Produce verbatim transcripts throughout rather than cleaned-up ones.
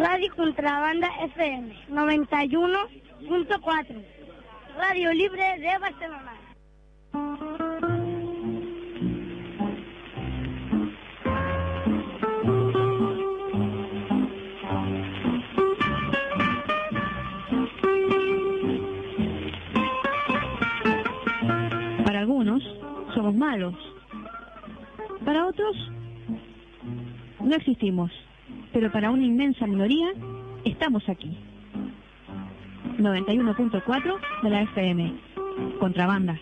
Radio Contrabanda F M noventa y uno punto cuatro, Radio Libre de Barcelona. Para algunos somos malos, para otros no existimos, pero para una inmensa minoría estamos aquí. noventa y uno punto cuatro de la F M, Contrabanda.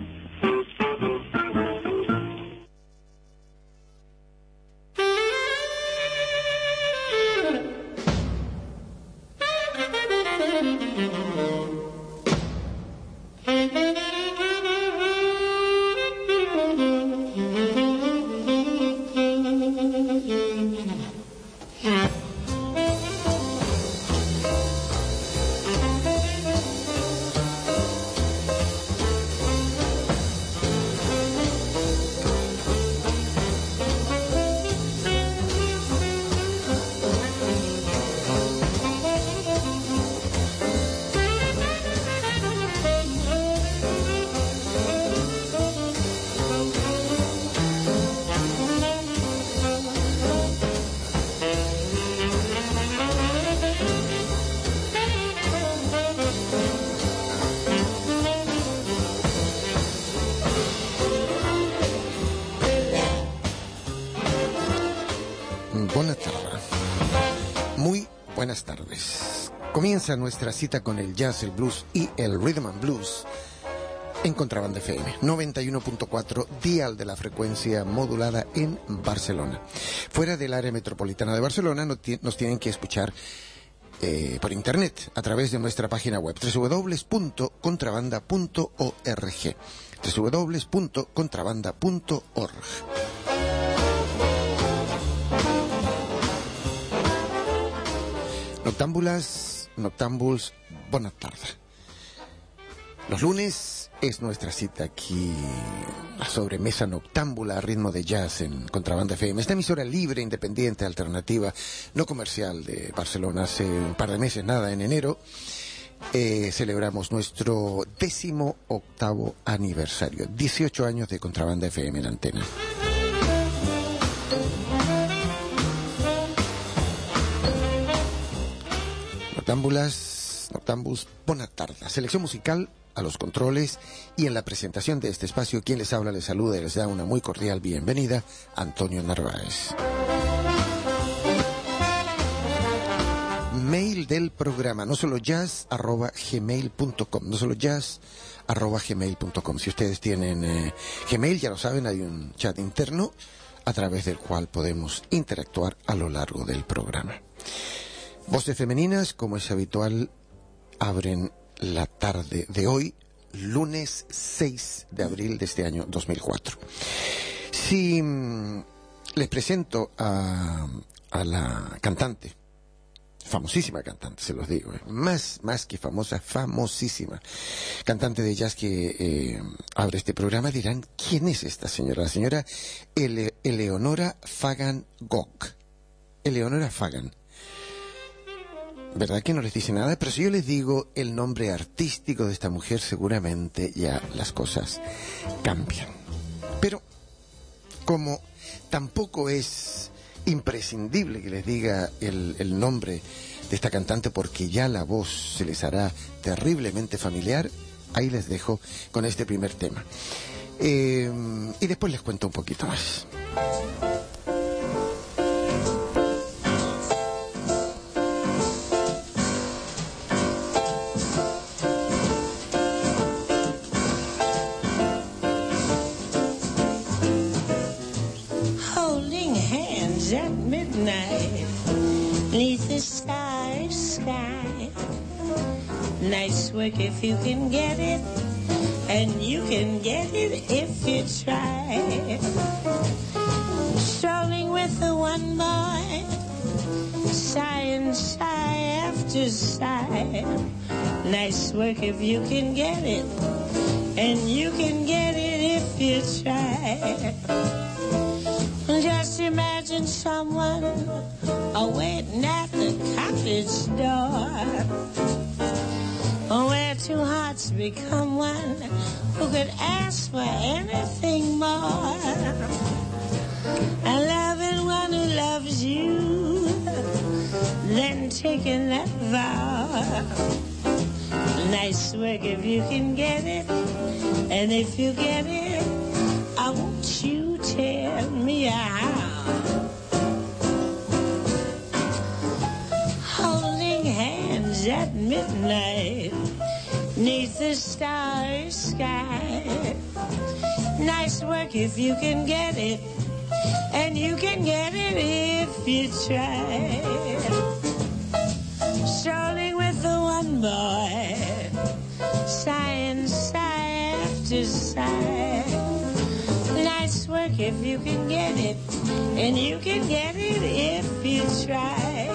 Comienza nuestra cita con el jazz, el blues y el rhythm and blues en Contrabanda F M noventa y uno punto cuatro, dial de la frecuencia modulada en Barcelona. Fuera del área metropolitana de Barcelona nos tienen que escuchar eh, por internet a través de nuestra página web doble u doble u doble u punto contrabanda punto org doble u doble u doble u punto contrabanda punto org. Noctámbulas, noctámbuls, buenas tardes. Los lunes es nuestra cita aquí, la sobremesa noctámbula a ritmo de jazz en Contrabanda F M. Esta emisora libre, independiente, alternativa, no comercial de Barcelona. Hace un par de meses, nada, en enero, eh, celebramos nuestro décimo octavo aniversario. dieciocho años de Contrabanda F M en antena. Noctámbulas, noctámbuls, buenas tardes. Selección musical a los controles y en la presentación de este espacio, quien les habla, les saluda y les da una muy cordial bienvenida, Antonio Narváez. Mail del programa, no solo jazz arroba gmail punto com, no solo jazz arroba gmail punto com. Si ustedes tienen eh, Gmail, ya lo saben, hay un chat interno a través del cual podemos interactuar a lo largo del programa. Voces femeninas, como es habitual, abren la tarde de hoy, lunes seis de abril de este año dos mil cuatro. Si mmm, les presento a, a la cantante, famosísima cantante, se los digo, eh, más, más que famosa, famosísima cantante de jazz que eh, abre este programa, dirán, ¿quién es esta señora? La señora Ele- Eleonora Fagan Gogh. Eleonora Fagan. ¿Verdad que no les dice nada? Pero si yo les digo el nombre artístico de esta mujer, seguramente ya las cosas cambian. Pero, como tampoco es imprescindible que les diga el, el nombre de esta cantante, porque ya la voz se les hará terriblemente familiar, ahí les dejo con este primer tema. Eh, y después les cuento un poquito más. Nice work if you can get it, and you can get it if you try. Strolling with the one boy, sighing sigh after sigh. Nice work if you can get it, and you can get it if you try. Just imagine someone a waiting at the cock cottage door, where two hearts become one, who could ask for anything more? A loving one who loves you, then taking that vow. Nice work if you can get it, and if you get it, I want you tell me how. Holding hands at midnight, neath the starry sky. Nice work if you can get it, and you can get it if you try. Strolling with the one boy, sighing sigh after sigh. Nice work if you can get it, and you can get it if you try.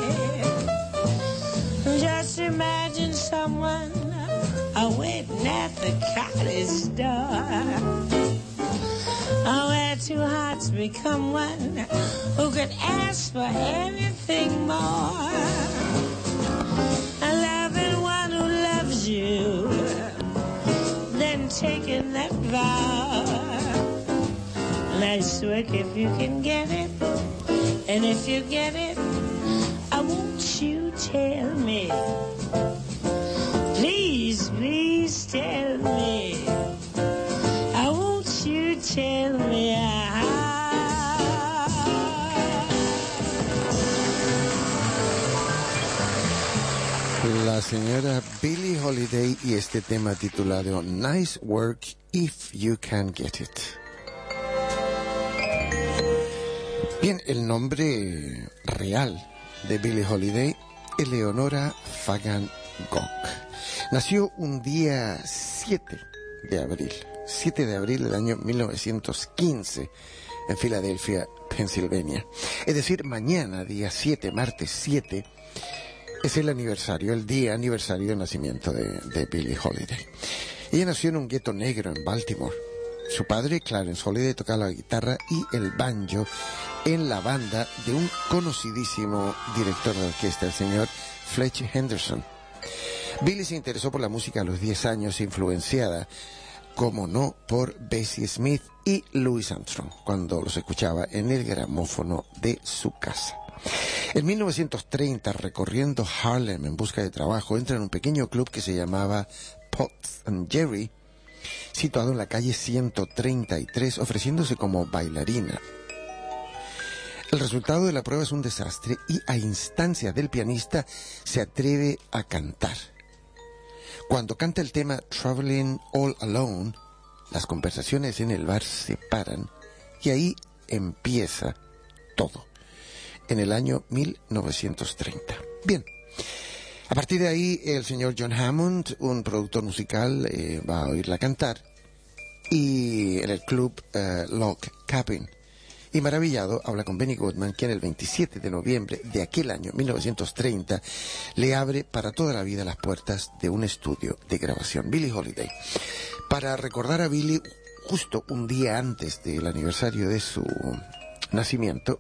Just imagine someone waiting at the cottage door, where two hearts become one, who could ask for anything more? A loving one who loves you, then taking that vow. Nice work if you can get it, and if you get it, I want you tell me. Please, please tell me. I want you tell me how. La señora Billie Holiday y este tema titulado Nice Work If You Can Get It. Bien, el nombre real de Billie Holiday, Eleonora Fagan Gogh. Nació un día siete de abril, siete de abril del año mil novecientos quince, en Filadelfia, Pensilvania. Es decir, mañana, día siete, martes siete, es el aniversario, el día aniversario del nacimiento de, de Billie Holiday. Ella nació en un gueto negro en Baltimore. Su padre, Clarence Holiday, tocaba la guitarra y el banjo en la banda de un conocidísimo director de orquesta, el señor Fletcher Henderson. Billie se interesó por la música a los diez años, influenciada, como no, por Bessie Smith y Louis Armstrong, cuando los escuchaba en el gramófono de su casa. En mil novecientos treinta, recorriendo Harlem en busca de trabajo, entra en un pequeño club que se llamaba Potts and Jerry, situado en la calle ciento treinta y tres, ofreciéndose como bailarina. El resultado de la prueba es un desastre y a instancias del pianista se atreve a cantar. Cuando canta el tema Traveling All Alone, las conversaciones en el bar se paran y ahí empieza todo, en el año mil novecientos treinta. Bien, a partir de ahí el señor John Hammond, un productor musical, eh, va a oírla cantar y en el club uh, Log Cabin. Y maravillado, habla con Benny Goodman, quien el veintisiete de noviembre de aquel año, mil novecientos treinta, le abre para toda la vida las puertas de un estudio de grabación, Billie Holiday. Para recordar a Billie, justo un día antes del aniversario de su nacimiento,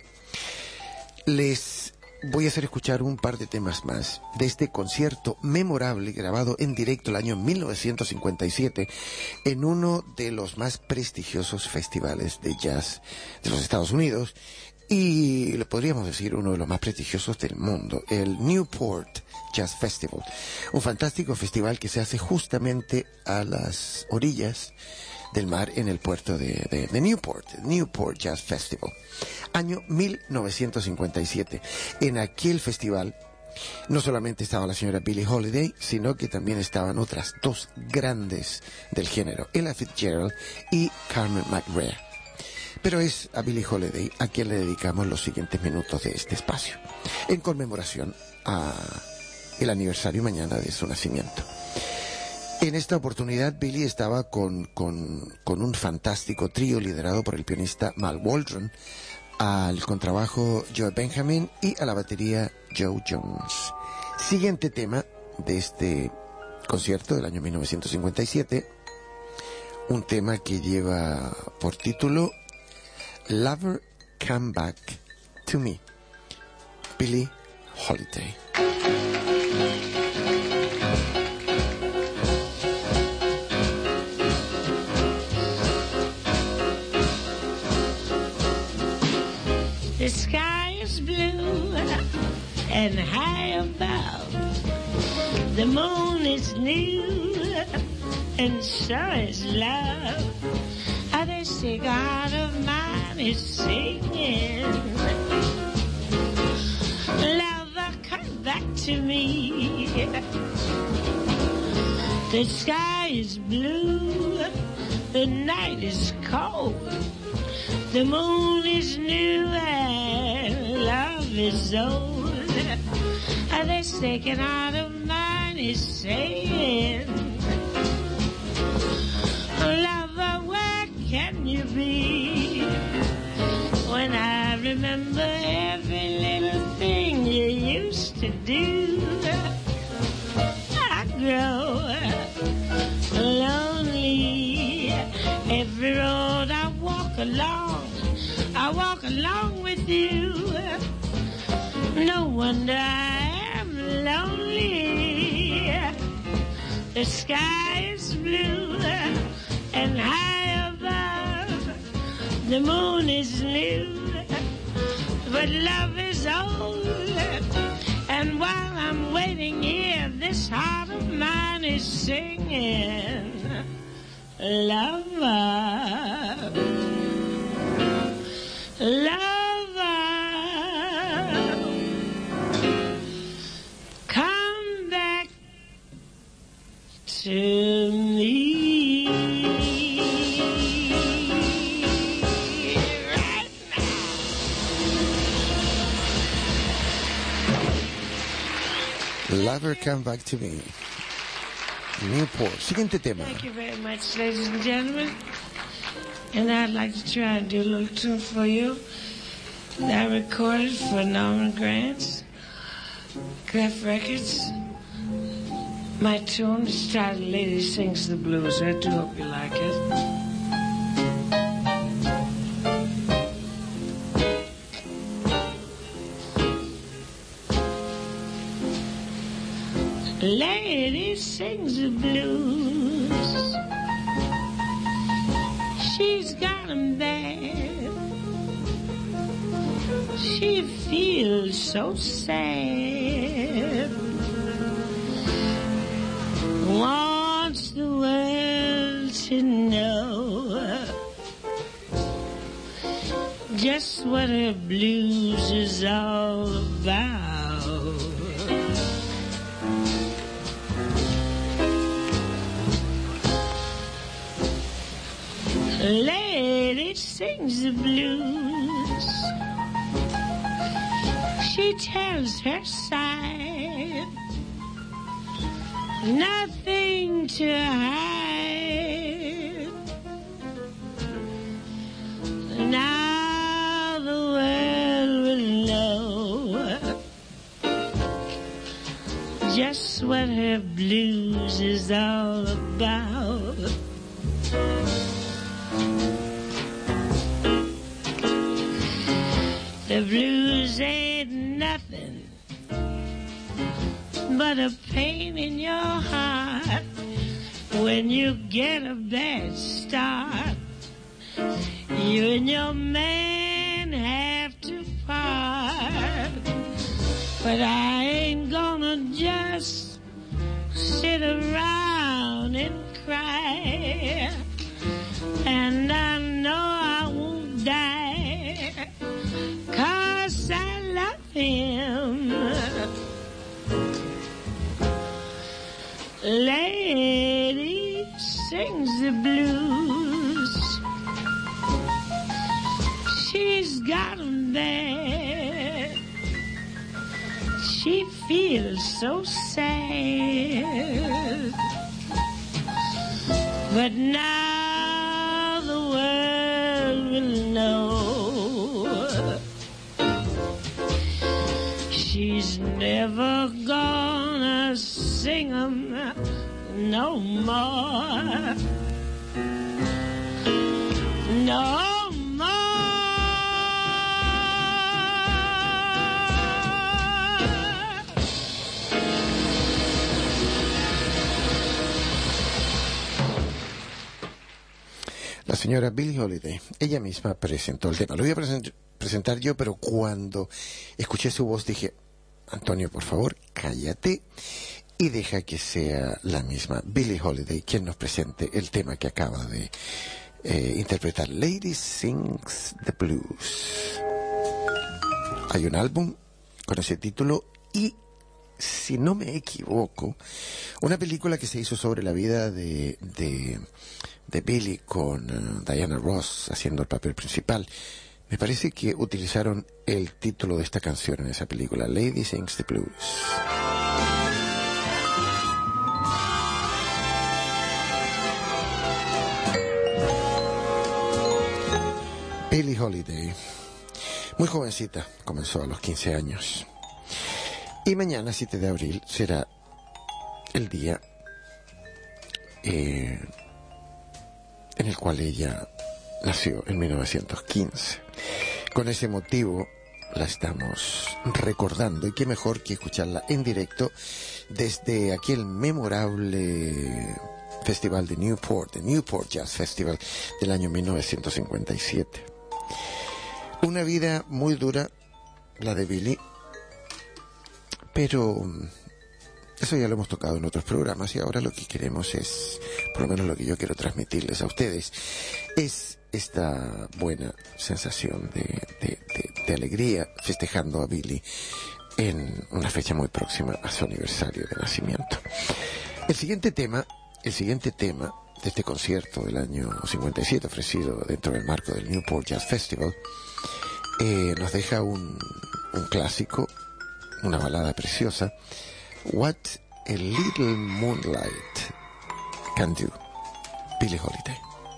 les voy a hacer escuchar un par de temas más de este concierto memorable grabado en directo el año mil novecientos cincuenta y siete en uno de los más prestigiosos festivales de jazz de los Estados Unidos y le podríamos decir uno de los más prestigiosos del mundo, el Newport Jazz Festival, un fantástico festival que se hace justamente a las orillas del mar en el puerto de, de, de Newport, Newport Jazz Festival, año mil novecientos cincuenta y siete. En aquel festival no solamente estaba la señora Billie Holiday, sino que también estaban otras dos grandes del género, Ella Fitzgerald y Carmen McRae. Pero es a Billie Holiday a quien le dedicamos los siguientes minutos de este espacio, en conmemoración a el aniversario mañana de su nacimiento. En esta oportunidad, Billie estaba con, con, con un fantástico trío liderado por el pianista Mal Waldron, al contrabajo Joe Benjamin y a la batería Joe Jones. Siguiente tema de este concierto del año mil novecientos cincuenta y siete, un tema que lleva por título Lover Come Back to Me, Billie Holiday. The sky is blue and high above. The moon is new and so is love. Oh, the cigar of mine is singing. Lover, come back to me. The sky is blue, the night is cold. The moon is new and love is old. And the second heart of mine is saying, lover, where can you be? When I remember every little thing you used to do, I grow lonely. Every road I walk along, I walk along with you. No wonder I am lonely. The sky is blue and high above. The moon is new, but love is old. And while I'm waiting here, this heart of mine is singing, lover, lover, come back to me right now. Lover, come back to me. Newport. Siguiente tema. Thank you very much, ladies and gentlemen. And I'd like to try and do a little tune for you that I recorded for Norman Granz, Clef Records. My tune is titled Lady Sings the Blues. I do hope you like it. Lady sings the blues. She's got 'em bad. She feels so sad. Wants the world to know just what her blues is all about. Lady sings the blues. She tells her side, nothing to hide. Now the world will know just what her blues is all about. The blues ain't nothing but a pain in your heart when you get a bad start. You and your man have to part, but I ain't gonna just sit around and cry, and I know I won't die, 'cause I love him. Lady sings the blues. She's got 'em bad. She feels so sad. But now the world will know she's never gonna sing 'em no more. No more. señora Billie Holiday. Ella misma presentó el tema. Lo voy a present- presentar yo, pero cuando escuché su voz dije, Antonio, por favor, cállate y deja que sea la misma Billie Holiday quien nos presente el tema que acaba de eh, interpretar. Lady Sings the Blues. Hay un álbum con ese título y, si no me equivoco, una película que se hizo sobre la vida de, de, de Billie con uh, Diana Ross haciendo el papel principal. Me parece que utilizaron el título de esta canción en esa película, Lady Sings the Blues. Billie Holiday, muy jovencita, comenzó a los quince años. Y mañana, siete de abril, será el día eh, en el cual ella nació, en mil novecientos quince. Con ese motivo la estamos recordando, y qué mejor que escucharla en directo desde aquel memorable festival de Newport, de Newport Jazz Festival del año mil novecientos cincuenta y siete. Una vida muy dura, la de Billie, pero eso ya lo hemos tocado en otros programas, y ahora lo que queremos es, por lo menos lo que yo quiero transmitirles a ustedes, es esta buena sensación de, de, de, de alegría festejando a Billie en una fecha muy próxima a su aniversario de nacimiento. El siguiente tema, el siguiente tema de este concierto del año cincuenta y siete, ofrecido dentro del marco del Newport Jazz Festival, eh, nos deja un, un clásico, una balada preciosa, What a Little Moonlight Can Do, Billie Holiday.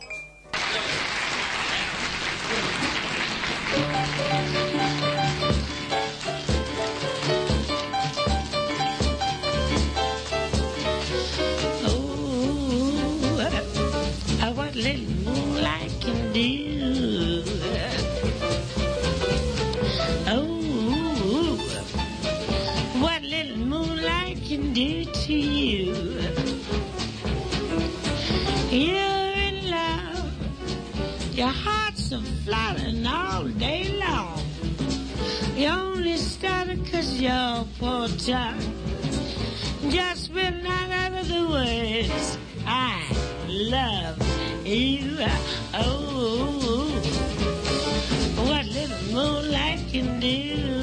Oh, what little moonlight can do. Oh, what little moonlight can do to you. You're in love, your heart's a fluttering all day long. You only started 'cause your poor tongue just spit out out of the words, I love you. Oh, what little moonlight can do.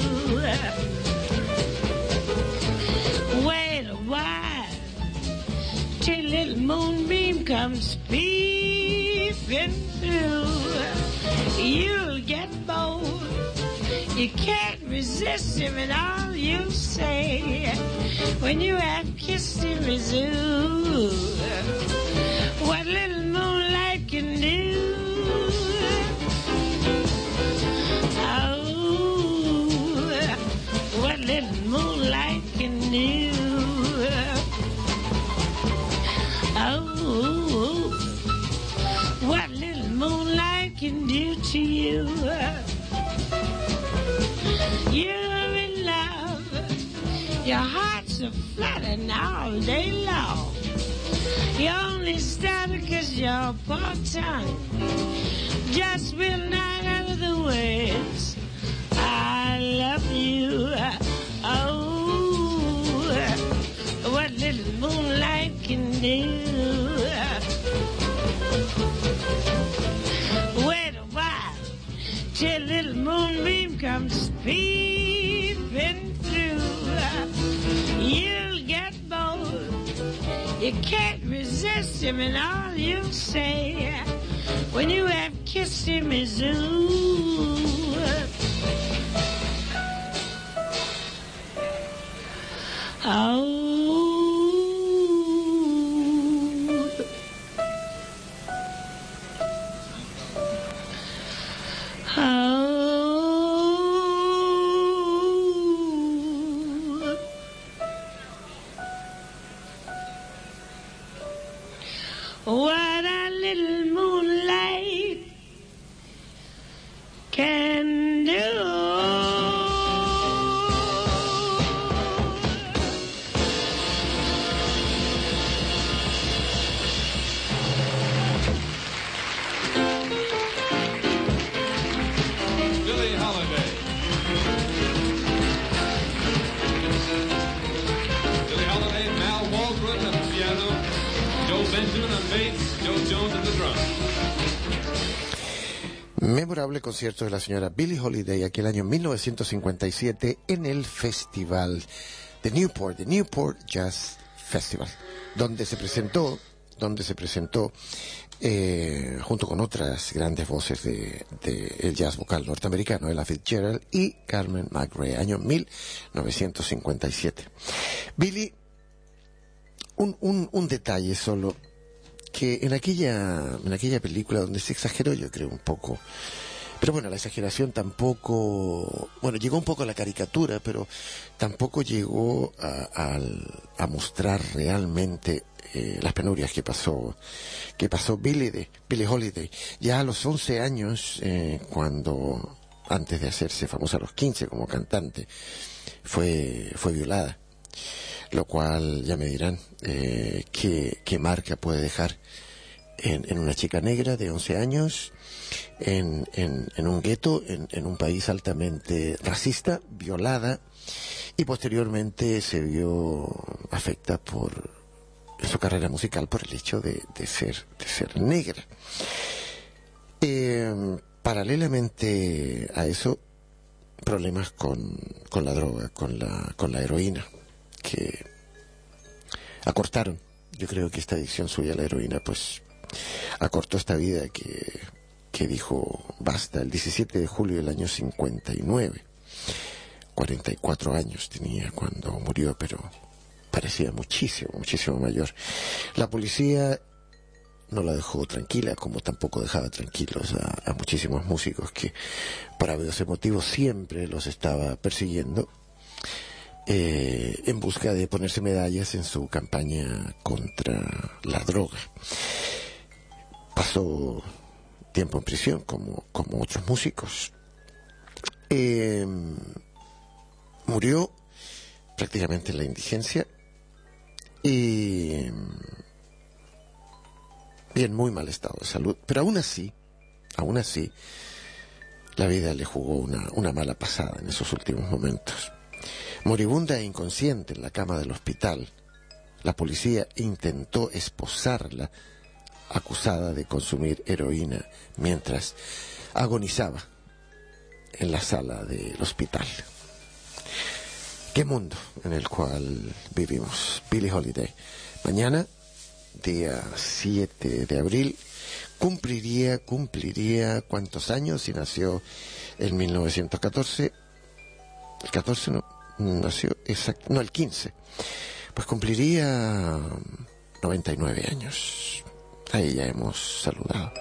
Wait a while till little moonbeam comes peeping through. You'll get bored, you can't resist him, and all you say when you have kissed him is ooh, what little moonlight can do. Oh, what little moonlight can do. Oh, what little moonlight can do to you. You're in love, your heart's a fluttering all day long. You only started 'cause your poor tongue just spilled out out of the words, I love you. Oh, what little moonlight can do. Wait a while till little moonbeam comes peeping through. You'll get bored, you can't resist him, and all you'll say when you have kissed him is ooh. Oh. What a little moonlight can do. Memorable concierto de la señora Billie Holiday aquel año mil novecientos cincuenta y siete en el festival de Newport, de Newport Jazz Festival, donde se presentó, donde se presentó eh, junto con otras grandes voces de, de el jazz vocal norteamericano, Ella Fitzgerald y Carmen McRae, año mil novecientos cincuenta y siete. Billie, un, un, un detalle solo, que en aquella, en aquella película donde se exageró, yo creo, un poco, pero bueno, la exageración tampoco, bueno, llegó un poco a la caricatura, pero tampoco llegó a, a, a mostrar realmente eh, las penurias que pasó, que pasó Billie, de, Billie Holiday. Ya a los once años, eh, cuando, antes de hacerse famosa a los quince como cantante, fue, fue violada. Lo cual ya me dirán eh, qué, qué marca puede dejar en, en una chica negra de once años, en, en, en un gueto, en, en un país altamente racista, violada, y posteriormente se vio afectada por su carrera musical por el hecho de, de, ser, de ser negra. Eh, paralelamente a eso, problemas con, con la droga, con la, con la heroína, que acortaron. Yo creo que esta adicción suya a la heroína pues acortó esta vida que, que dijo basta el diecisiete de julio del año cincuenta y nueve. cuarenta y cuatro años tenía cuando murió, pero parecía muchísimo, muchísimo mayor. La policía no la dejó tranquila, como tampoco dejaba tranquilos a, a muchísimos músicos que por haberse motivos siempre los estaba persiguiendo, Eh, en busca de ponerse medallas en su campaña contra la droga. Pasó tiempo en prisión como, como otros músicos. Eh, murió prácticamente en la indigencia y, y en muy mal estado de salud, pero aún así, aún así, la vida le jugó una, una mala pasada en esos últimos momentos. Moribunda e inconsciente en la cama del hospital, la policía intentó esposarla, acusada de consumir heroína, mientras agonizaba en la sala del hospital. ¿Qué mundo en el cual vivimos? Billie Holiday. Mañana, día siete de abril, cumpliría, cumpliría, ¿cuántos años? Si nació en mil novecientos catorce, el catorce no, nació exacto, no, el quince, pues cumpliría noventa y nueve años. Ahí ya hemos saludado.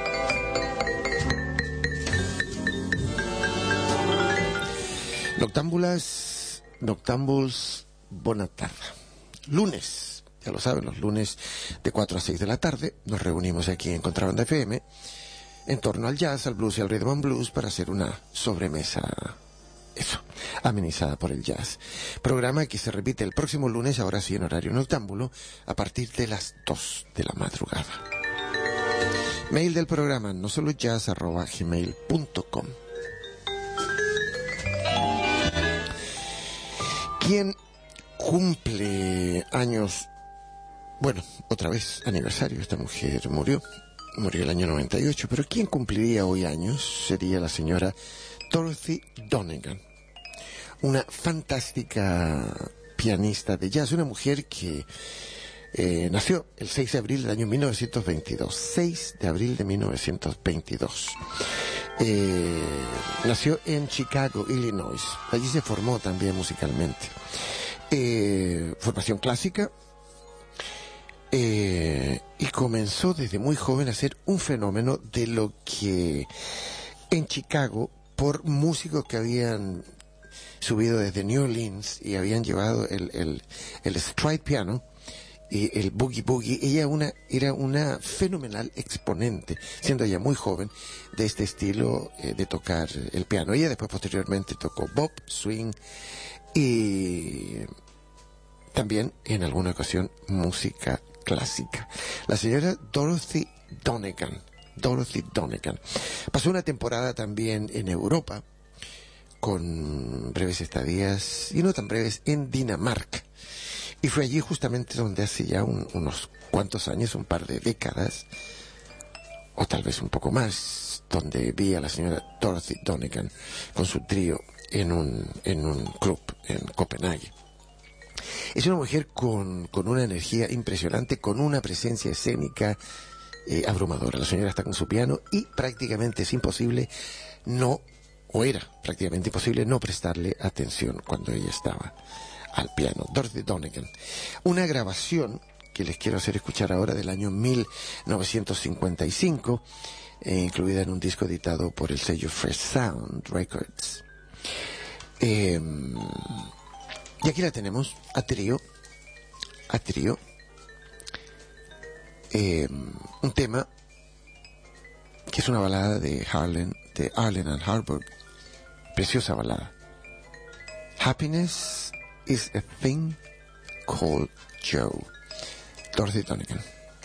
Noctámbulas, noctámbuls, bona tarda. Lunes, ya lo saben, los lunes de cuatro a seis de la tarde nos reunimos aquí en Contrabanda F M en torno al jazz, al blues y al rhythm and blues para hacer una sobremesa, eso, amenizada por el jazz. Programa que se repite el próximo lunes, ahora sí en horario noctámbulo, a partir de las dos de la madrugada. Mail del programa, no solo jazz arroba gmail punto com. ¿Quién cumple años? Bueno, otra vez aniversario, esta mujer murió, murió el año noventa y ocho, pero ¿quién cumpliría hoy años? Sería la señora Dorothy Donegan, una fantástica pianista de jazz, una mujer que eh, nació el seis de abril del año mil novecientos veintidós, seis de abril de mil novecientos veintidós. Eh, nació en Chicago, Illinois. Allí se formó también musicalmente. Eh, formación clásica. Eh, y comenzó desde muy joven a ser un fenómeno de lo que en Chicago, por músicos que habían subido desde New Orleans y habían llevado el, el, el stride piano y el boogie boogie, ella una, era una fenomenal exponente, siendo ella muy joven, de este estilo eh, de tocar el piano. Ella después posteriormente tocó bop, swing y también en alguna ocasión música clásica. La señora Dorothy Donegan, Dorothy Donegan pasó una temporada también en Europa, con breves estadías, y no tan breves, en Dinamarca. Y fue allí justamente donde hace ya un, unos cuantos años, un par de décadas, o tal vez un poco más, donde vi a la señora Dorothy Donegan con su trío en un, en un club en Copenhague. Es una mujer con, con una energía impresionante, con una presencia escénica eh, abrumadora. La señora está con su piano y prácticamente es imposible no, o era prácticamente imposible no prestarle atención cuando ella estaba al piano. Dorothy Donegan. Una grabación que les quiero hacer escuchar ahora del año mil novecientos cincuenta y cinco, eh, incluida en un disco editado por el sello Fresh Sound Records. Eh, y aquí la tenemos, a trío, a trío, eh, un tema que es una balada de Harlan, de Arlen and Harburg, preciosa balada. Happiness is a thing called Joe. Dorothy Donegan.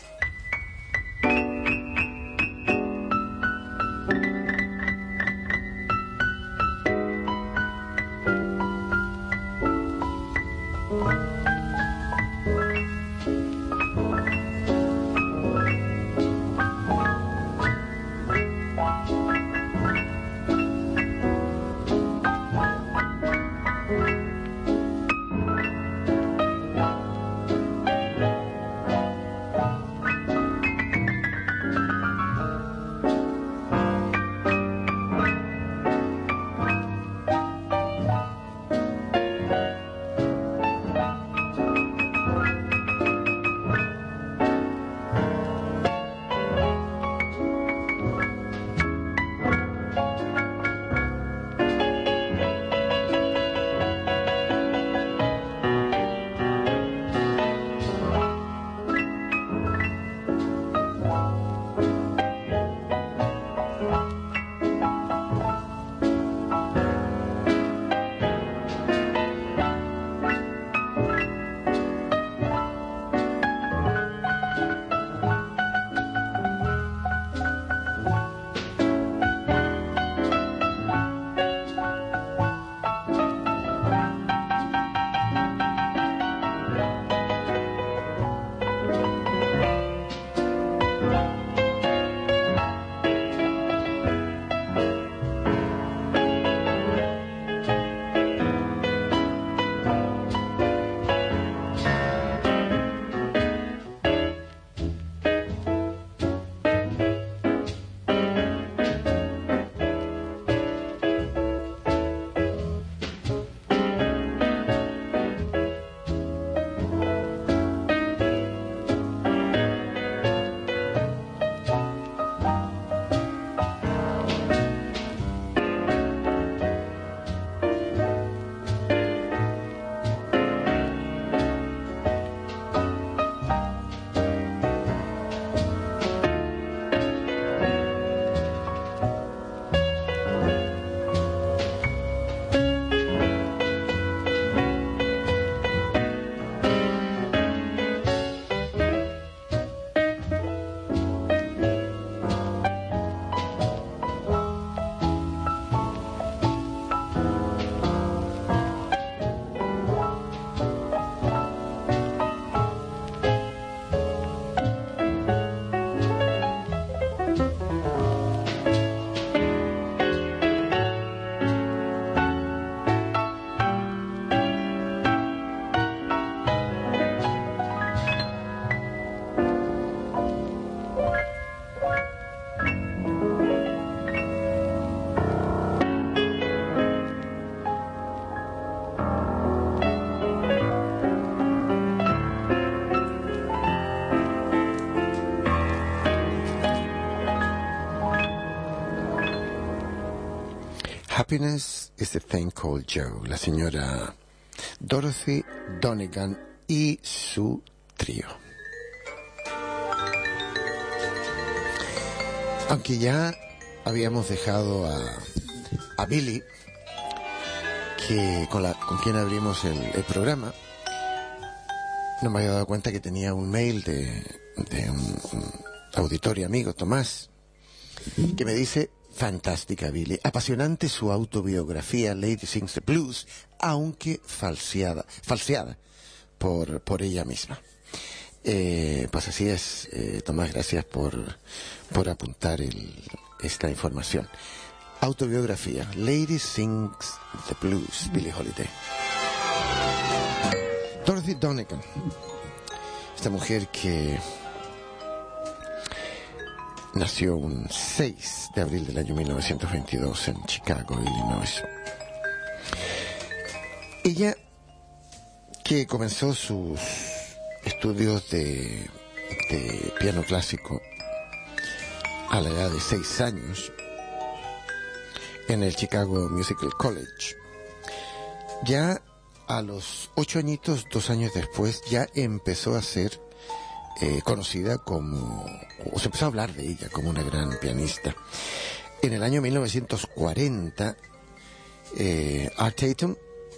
Happiness is a thing called Joe, la señora Dorothy Donegan y su trío. Aunque ya habíamos dejado a, a Billy, que con, la, con quien abrimos el, el programa, no me había dado cuenta que tenía un mail de, de un, un auditorio amigo, Tomás, que me dice: fantástica, Billy, apasionante su autobiografía Lady Sings the Blues, aunque falseada, falseada por, por ella misma. Eh, pues así es, eh, Tomás, gracias por, por apuntar el, esta información. Autobiografía, Lady Sings the Blues, Billie Holiday. Dorothy Donegan, esta mujer que nació un seis de abril del año mil novecientos veintidós en Chicago, Illinois. Ella, que comenzó sus estudios de, de piano clásico a la edad de seis años en el Chicago Musical College, ya a los ocho añitos, dos años después, ya empezó a ser eh, conocida como, o se empezó a hablar de ella como una gran pianista. En el año mil novecientos cuarenta, eh, Art Tatum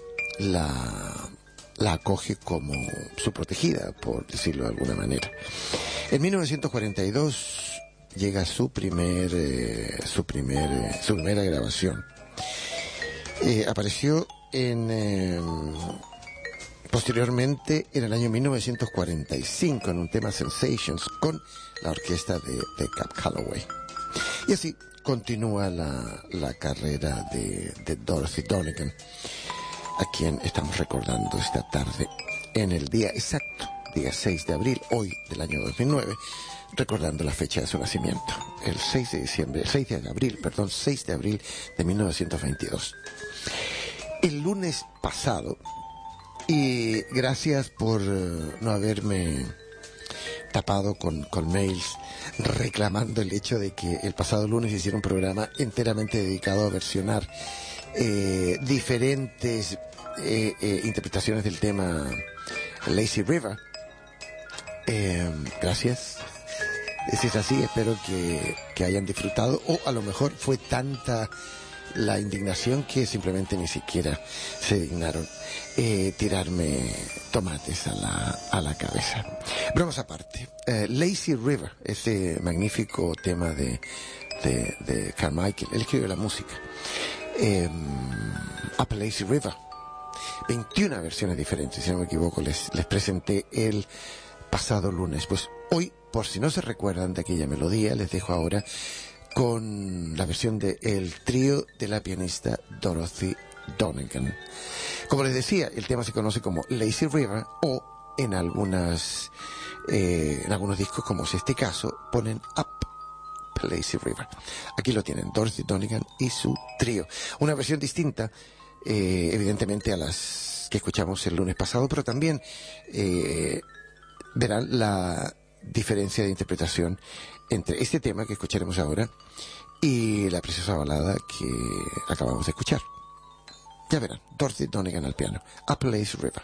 la, la acoge como su protegida, por decirlo de alguna manera. En mil novecientos cuarenta y dos llega su primer, eh, su primer, eh, su primera grabación. Eh, apareció en eh, posteriormente en el año mil novecientos cuarenta y cinco en un tema Sensations con la orquesta de, de Cab Calloway. Y así continúa la, la carrera de, de Dorothy Donegan, a quien estamos recordando esta tarde en el día exacto, día seis de abril, hoy del año dos mil nueve, recordando la fecha de su nacimiento, el seis de diciembre, el seis de abril, perdón, seis de abril de mil novecientos veintidós. El lunes pasado, y gracias por uh, no haberme tapado con, con mails reclamando el hecho de que el pasado lunes hiciera un programa enteramente dedicado a versionar eh, diferentes eh, eh, interpretaciones del tema Lazy River. Eh, gracias. Si es así, espero que, que hayan disfrutado, o a lo mejor fue tanta la indignación que simplemente ni siquiera se dignaron eh, tirarme tomates a la, a la cabeza. Bromas aparte, eh, Lazy River, ese magnífico tema de, de, de Carmichael, él escribió la música. Eh, Up Lazy River, veintiuna versiones diferentes, si no me equivoco, les, les presenté el pasado lunes. Pues hoy, por si no se recuerdan de aquella melodía, les dejo ahora con la versión de el trío de la pianista Dorothy Donegan. Como les decía, el tema se conoce como Lazy River, o en algunas eh, en algunos discos, como es este caso, ponen Up Lazy River. Aquí lo tienen, Dorothy Donegan y su trío. Una versión distinta, eh, evidentemente, a las que escuchamos el lunes pasado, pero también eh, verán la diferencia de interpretación entre este tema que escucharemos ahora y la preciosa balada que acabamos de escuchar. Ya verán, Dorothy Donegan al piano, Up Lazy River.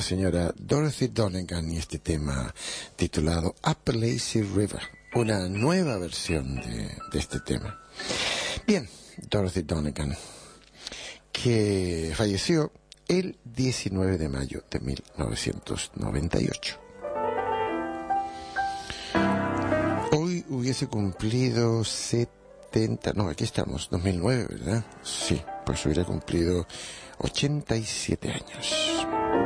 señora Dorothy Donegan y este tema titulado Up Lazy River, una nueva versión de, de este tema. Bien, Dorothy Donegan, que falleció el diecinueve de mayo de mil novecientos noventa y ocho. Hoy hubiese cumplido setenta, no, aquí estamos, dos mil nueve, ¿verdad? Sí, pues hubiera cumplido ochenta y siete años.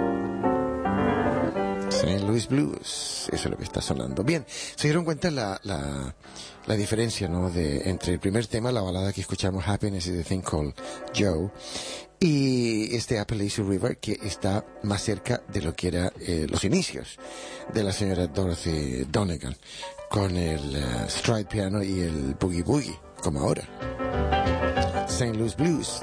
Saint Louis Blues, eso es lo que está sonando. Bien, se dieron cuenta la, la, la diferencia, ¿no? De, entre el primer tema, la balada que escuchamos, Happiness is the Thing Called Joe, y este Up Lazy River, que está más cerca de lo que era eh, los inicios de la señora Dorothy Donegan, con el uh, stride piano y el boogie boogie, como ahora. Saint Louis Blues.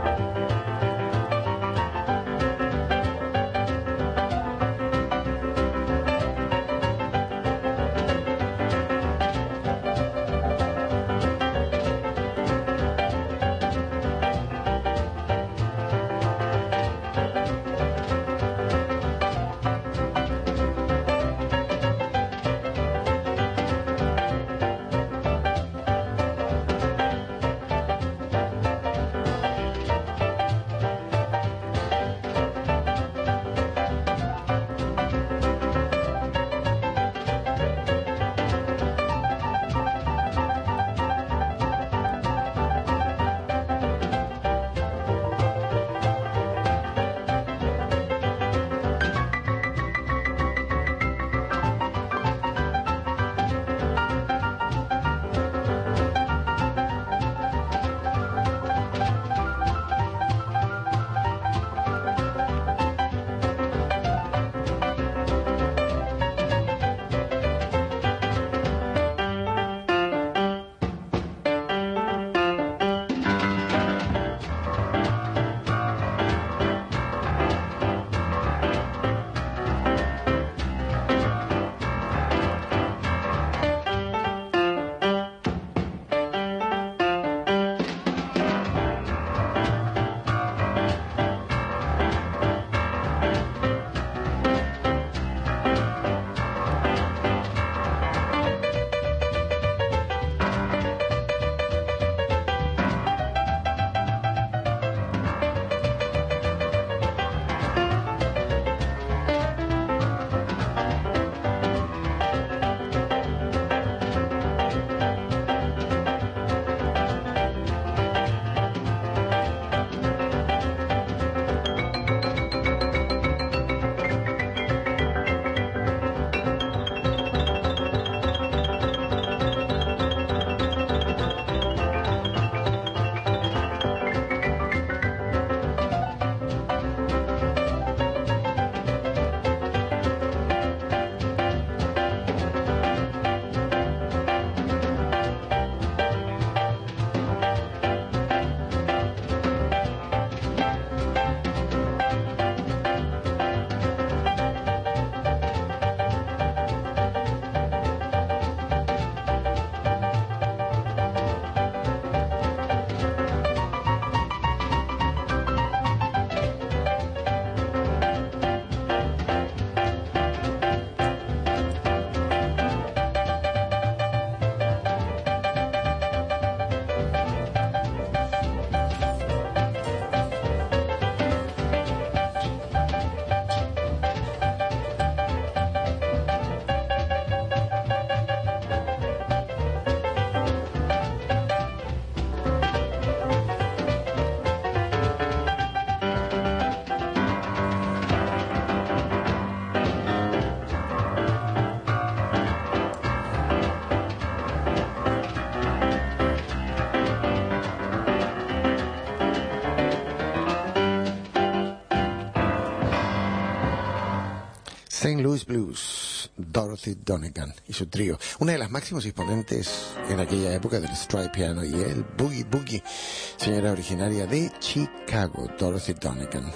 Saint Louis Blues, Dorothy Donegan y su trío, una de las máximas exponentes en aquella época del stride piano y el boogie boogie, señora originaria de Chicago, Dorothy Donegan.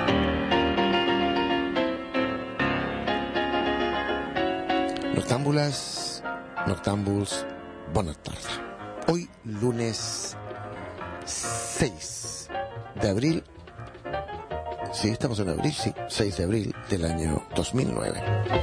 Noctámbulas, noctámbuls, buenas tardes. Hoy lunes seis de abril Sí, estamos en abril, sí, seis de abril del año dos mil nueve.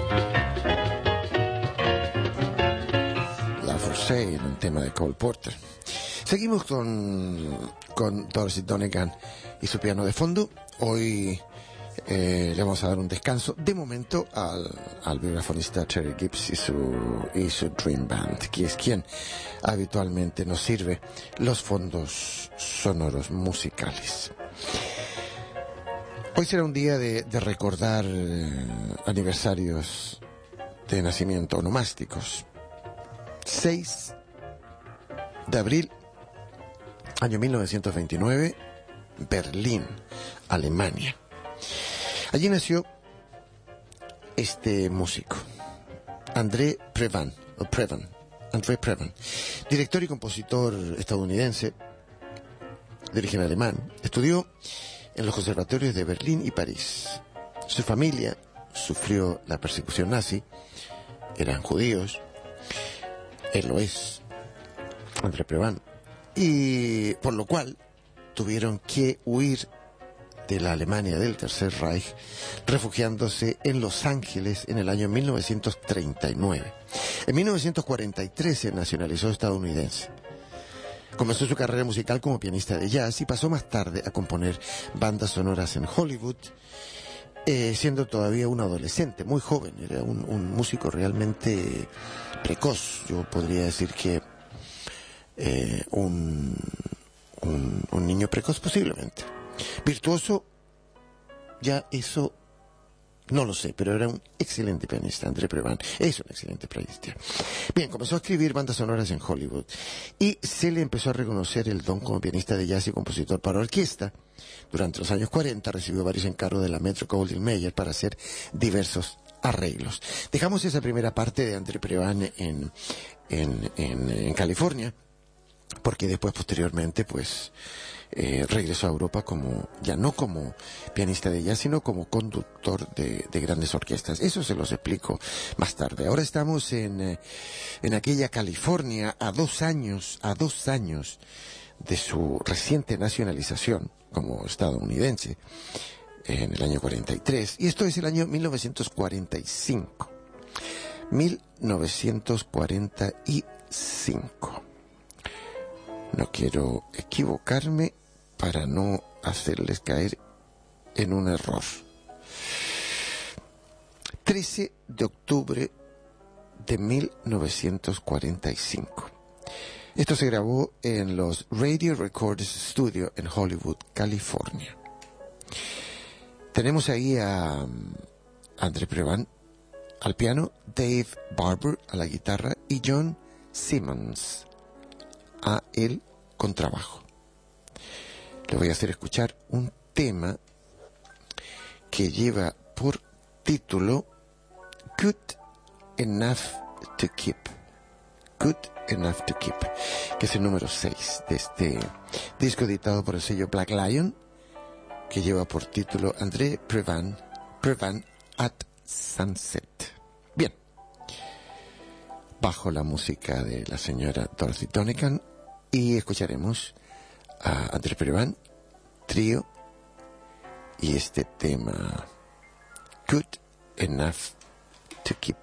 La Forsay, un tema de Cole Porter. Seguimos con, con Dorsey Donegan y su piano de fondo. Hoy eh, le vamos a dar un descanso de momento al, al vibrafonista Terry Gibbs y su, y su Dream Band, que es quien habitualmente nos sirve los fondos sonoros musicales. Hoy será un día de, de recordar eh, aniversarios de nacimiento onomásticos. seis de abril, año mil novecientos veintinueve, Berlín, Alemania. Allí nació este músico, André Previn, o Previn, André Previn, director y compositor estadounidense de origen alemán. Estudió en los conservatorios de Berlín y París. Su familia sufrió la persecución nazi, eran judíos, él lo es, André Previn, y por lo cual tuvieron que huir de la Alemania del Tercer Reich, refugiándose en Los Ángeles en el año mil novecientos treinta y nueve. En mil novecientos cuarenta y tres se nacionalizó estadounidense. Comenzó su carrera musical como pianista de jazz y pasó más tarde a componer bandas sonoras en Hollywood, eh, siendo todavía un adolescente, muy joven. Era un, un músico realmente precoz. Yo podría decir que eh, un, un, un niño precoz posiblemente. Virtuoso, ya eso no lo sé, pero era un excelente pianista, André Previn. Es un excelente pianista. Bien, comenzó a escribir bandas sonoras en Hollywood y se le empezó a reconocer el don como pianista de jazz y compositor para orquesta. Durante los años cuarenta recibió varios encargos de la Metro-Goldwyn-Mayer para hacer diversos arreglos. Dejamos esa primera parte de André Previn en, en, en, en California, porque después, posteriormente, pues eh, regresó a Europa como, ya no como pianista de jazz, sino como conductor de, de grandes orquestas. Eso se los explico más tarde. Ahora estamos en, eh, en aquella California, a dos años, a dos años de su reciente nacionalización como estadounidense, en el año cuarenta y tres, y esto es el año mil novecientos cuarenta y cinco. mil novecientos cuarenta y cinco. No quiero equivocarme para no hacerles caer en un error. trece de octubre de mil novecientos cuarenta y cinco. Esto se grabó en los Radio Records Studio en Hollywood, California. Tenemos ahí a André Previn al piano, Dave Barber a la guitarra y John Simmons a el contrabajo. Le voy a hacer escuchar un tema que lleva por título Good Enough to Keep. Good Enough to Keep, que es el número seis de este disco editado por el sello Black Lion, que lleva por título André Previn, Previn at Sunset. Bien, bajo la música de la señora Dorsey Donegan, y escucharemos a André Previn, trío, y este tema Good Enough to Keep.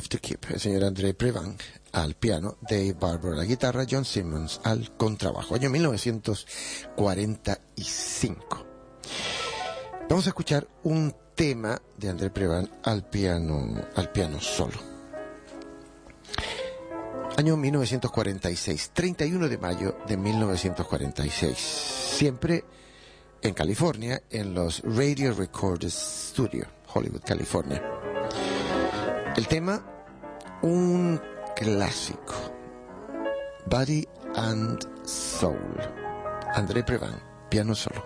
Have to Keep. El señor André Previn al piano, Dave Barber a la guitarra, John Simmons al contrabajo. Año mil novecientos cuarenta y cinco. Vamos a escuchar un tema de André Previn al piano, al piano solo. Año mil novecientos cuarenta y seis, treinta y uno de mayo de mil novecientos cuarenta y seis. Siempre en California, en los Radio Recorders Studio, Hollywood, California. El tema, un clásico, Body and Soul. André Previn, piano solo.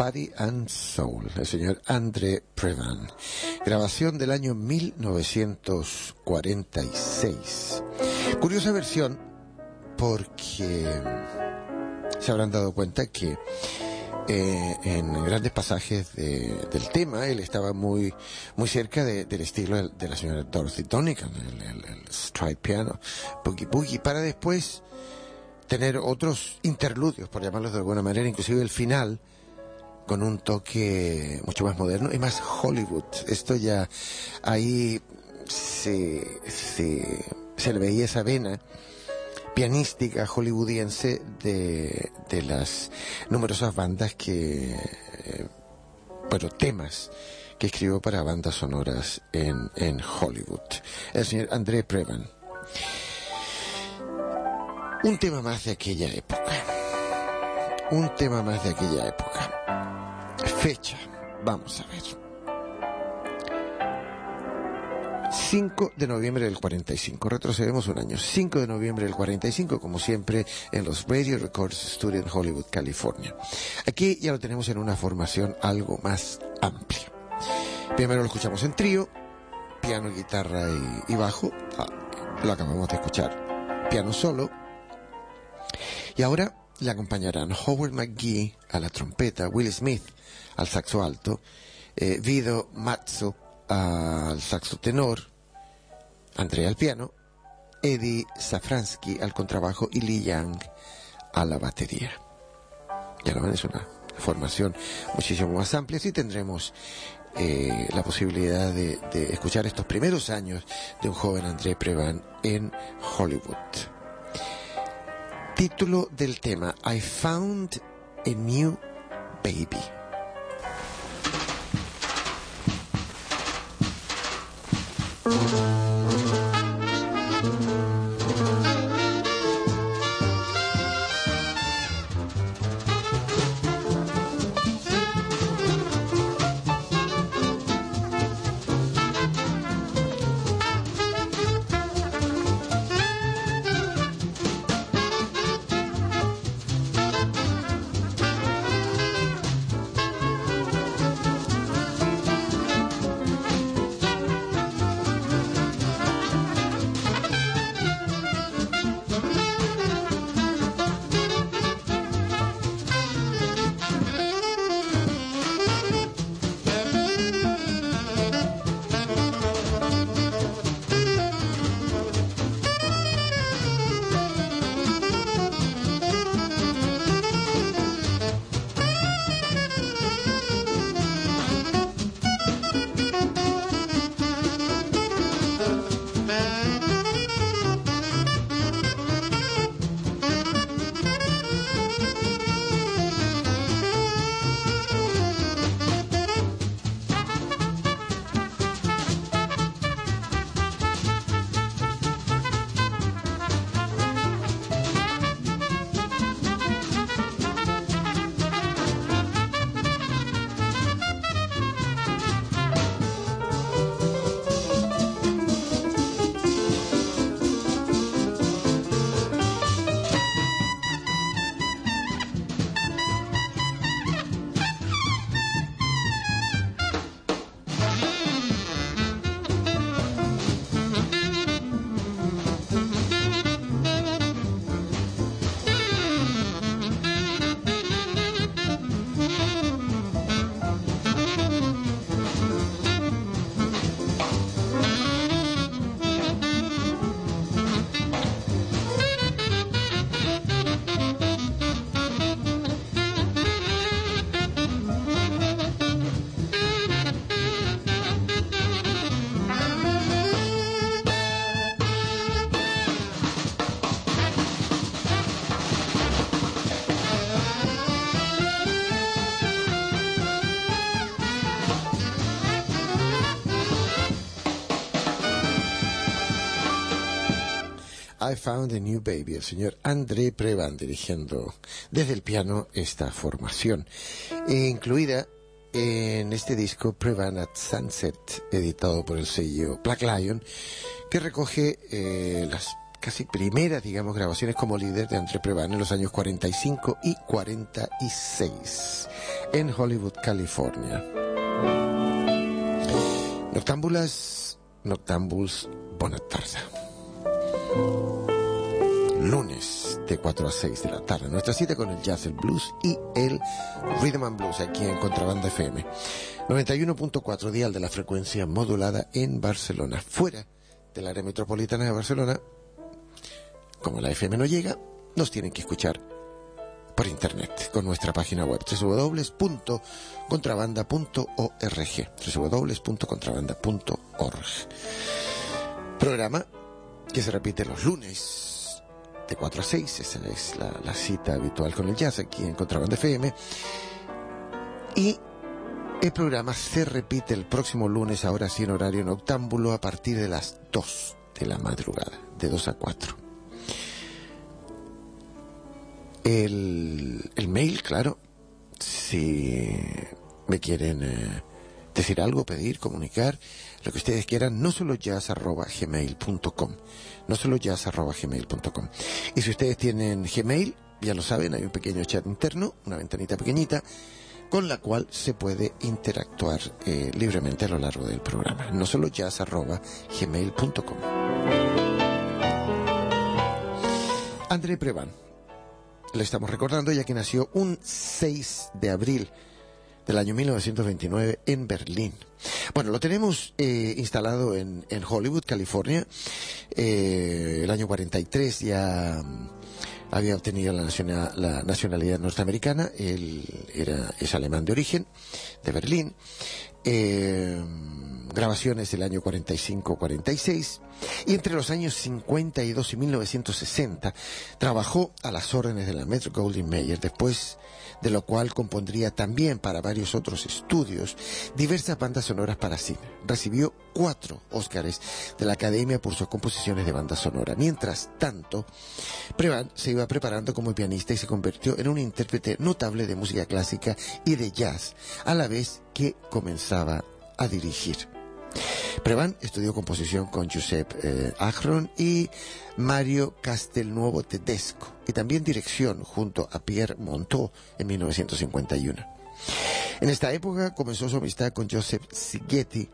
Body and Soul, el señor André Previn. Grabación del año mil novecientos cuarenta y seis. Curiosa versión porque se habrán dado cuenta que eh, en grandes pasajes de, del tema él estaba muy muy cerca de, del estilo de, de la señora Dorothy Donegan, el, el, el stride piano, boogie boogie, para después tener otros interludios, por llamarlos de alguna manera, inclusive el final, con un toque mucho más moderno y más Hollywood. Esto ya, ahí se, se, se le veía esa vena pianística hollywoodiense de, de las numerosas bandas que, eh, bueno, temas que escribió para bandas sonoras en, en Hollywood. El señor André Previn. Un tema más de aquella época. Un tema más de aquella época. Fecha. Vamos a ver. cinco de noviembre del cuarenta y cinco. Retrocedemos un año. cinco de noviembre del cuarenta y cinco, como siempre, en los Radio Records Studio en Hollywood, California. Aquí ya lo tenemos en una formación algo más amplia. Primero lo escuchamos en trío, piano, guitarra y, y bajo. Ah, lo acabamos de escuchar. Piano solo. Y ahora le acompañarán Howard McGhee a la trompeta, Will Smith al saxo alto, eh, Vido Mazzo al saxo tenor, Andrea al piano, Eddie Safransky al contrabajo y Lee Young a la batería. Ya lo ven, es una formación muchísimo más amplia. Así tendremos eh, la posibilidad de, de escuchar estos primeros años de un joven André Previn en Hollywood. Título del tema: I Found a New Baby. I Found a New Baby, el señor André Previn dirigiendo desde el piano esta formación, e incluida en este disco Previn at Sunset, editado por el sello Black Lion, que recoge eh, las casi primeras, digamos, grabaciones como líder de André Previn en los años cuarenta y cinco y cuarenta y seis en Hollywood, California. Noctámbulas, noctámbuls, buena tarde. Lunes de cuatro a seis de la tarde. Nuestra cita con el jazz, el blues y el rhythm and blues aquí en Contrabanda F M. noventa y uno punto cuatro dial de la frecuencia modulada en Barcelona. Fuera del área metropolitana de Barcelona, como la F M no llega, nos tienen que escuchar por internet con nuestra página web doble u doble u doble u punto contrabanda punto org doble u doble u doble u punto contrabanda punto org. Programa que se repite los lunes de cuatro a seis, esa es la, la cita habitual con el jazz aquí en Contrabanda F M. Y el programa se repite el próximo lunes, ahora sí en horario noctámbulo, a partir de las dos de la madrugada, de dos a cuatro. El, el mail, claro, si me quieren eh, decir algo, pedir, comunicar, lo que ustedes quieran, no solo jazz arroba gmail punto com, no solo jazz arroba gmail punto com. Y si ustedes tienen Gmail, ya lo saben, hay un pequeño chat interno, una ventanita pequeñita, con la cual se puede interactuar eh, libremente a lo largo del programa. No solo jazz arroba gmail punto com. André Previn, le estamos recordando ya que nació un seis de abril del año mil novecientos veintinueve en Berlín. Bueno, lo tenemos eh, instalado en, en Hollywood, California. Eh, el año cuarenta y tres ya um, había obtenido la, nacional, la nacionalidad norteamericana. Él era, es alemán de origen, de Berlín. Eh, grabaciones del año cuarenta y cinco cuarenta y seis. Y entre los años cincuenta y dos y mil novecientos sesenta trabajó a las órdenes de la Metro-Goldwyn-Mayer, después de lo cual compondría también para varios otros estudios diversas bandas sonoras para cine. Recibió cuatro Óscares de la Academia por sus composiciones de banda sonora. Mientras tanto, Previn se iba preparando como pianista y se convirtió en un intérprete notable de música clásica y de jazz, a la vez que comenzaba a dirigir. Previn estudió composición con Josep eh, Agron y Mario Castelnuovo Tedesco, y también dirección junto a Pierre Monteux en mil novecientos cincuenta y uno. En esta época comenzó su amistad con Joseph Szigeti,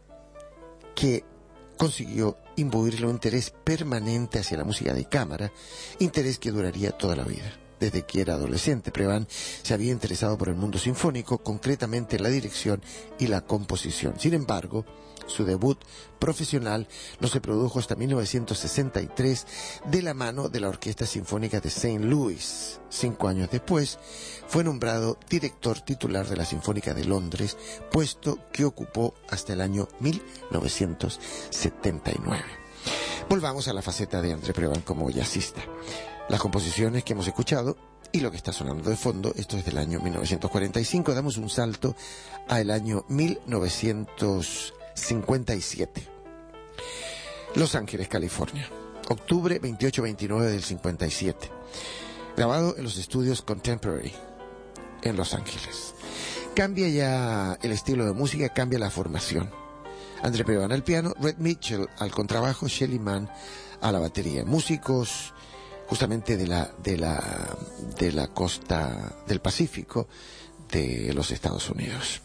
que consiguió imbuirle un interés permanente hacia la música de cámara, interés que duraría toda la vida. Desde que era adolescente, Previn se había interesado por el mundo sinfónico, concretamente la dirección y la composición. Sin embargo, su debut profesional no se produjo hasta mil novecientos sesenta y tres de la mano de la Orquesta Sinfónica de Saint Louis. Cinco años después, fue nombrado director titular de la Sinfónica de Londres, puesto que ocupó hasta el año mil novecientos setenta y nueve. Volvamos a la faceta de André Previn como jazzista. Las composiciones que hemos escuchado y lo que está sonando de fondo, esto es del año mil novecientos cuarenta y cinco, damos un salto al año mil novecientos cincuenta y siete. Los Ángeles, California. Octubre veintiocho veintinueve del cincuenta y siete. Grabado en los estudios Contemporary en Los Ángeles. Cambia ya el estilo de música, cambia la formación. André Previn al piano, Red Mitchell al contrabajo, Shelly Manne a la batería. Músicos justamente de la, de la, de la costa del Pacífico de los Estados Unidos.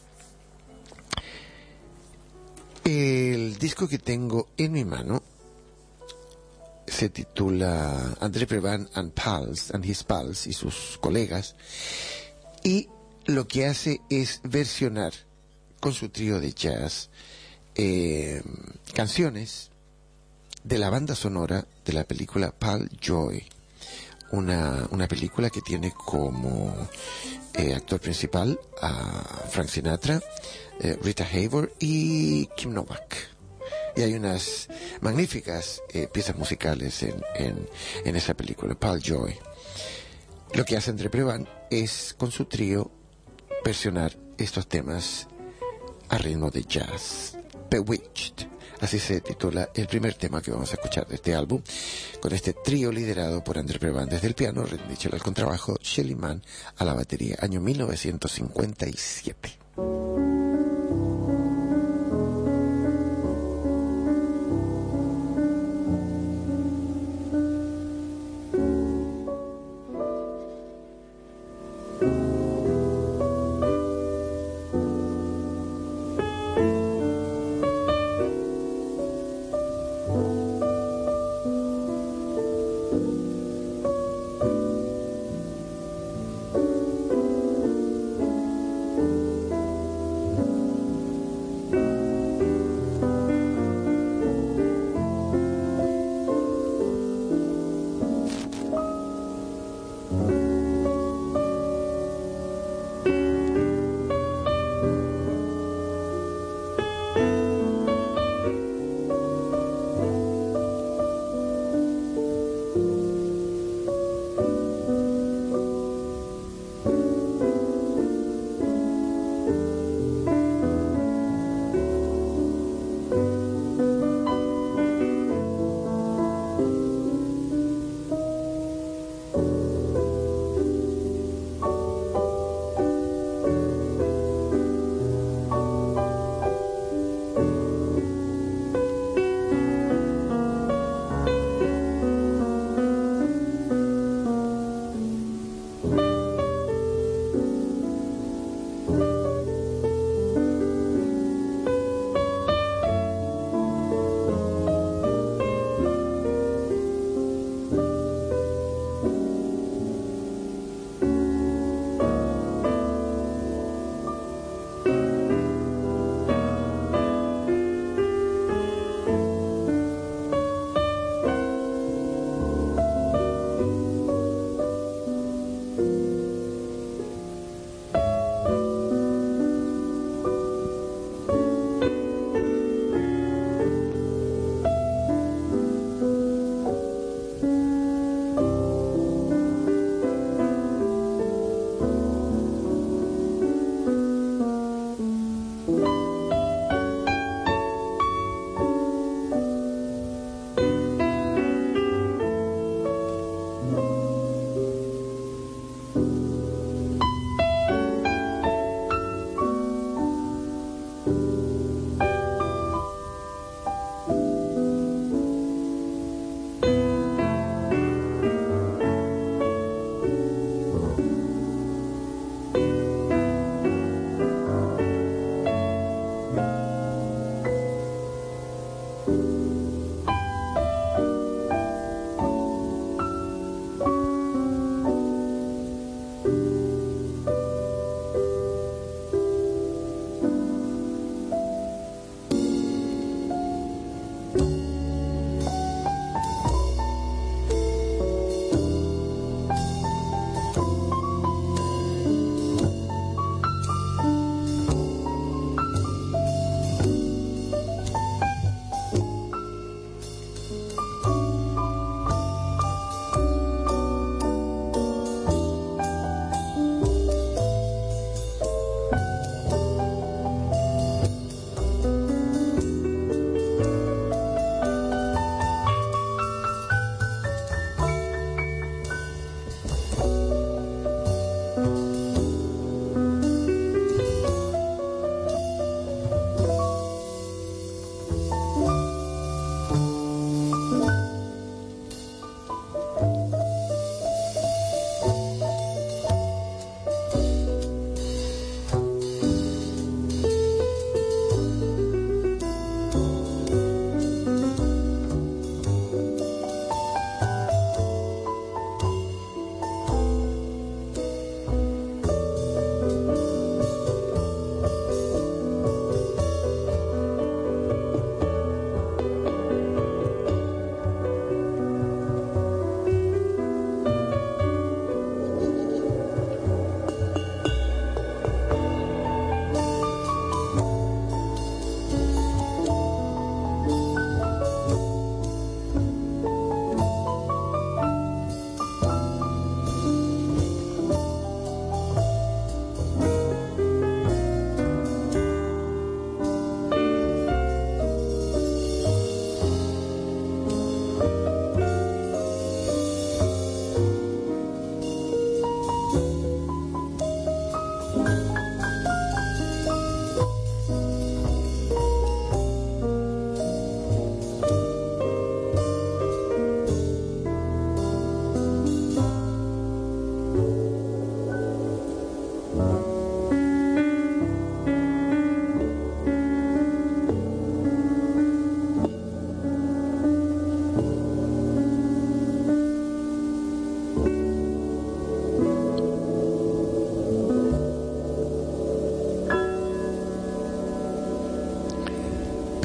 El disco que tengo en mi mano se titula André Previn and Pals, and His Pals, y sus colegas, y lo que hace es versionar con su trío de jazz eh, canciones de la banda sonora de la película Pal Joy, una, una película que tiene como eh, actor principal a Frank Sinatra, eh, Rita Hayworth y Kim Novak. Y hay unas magníficas eh, piezas musicales en, en, en esa película, Pal Joy. Lo que hace André Previn es, con su trío, versionar estos temas a ritmo de jazz. Bewitched, así se titula el primer tema que vamos a escuchar de este álbum, con este trío liderado por André Previn desde el piano, Red Mitchell al contrabajo, Shelly Manne a la batería, año mil novecientos cincuenta y siete.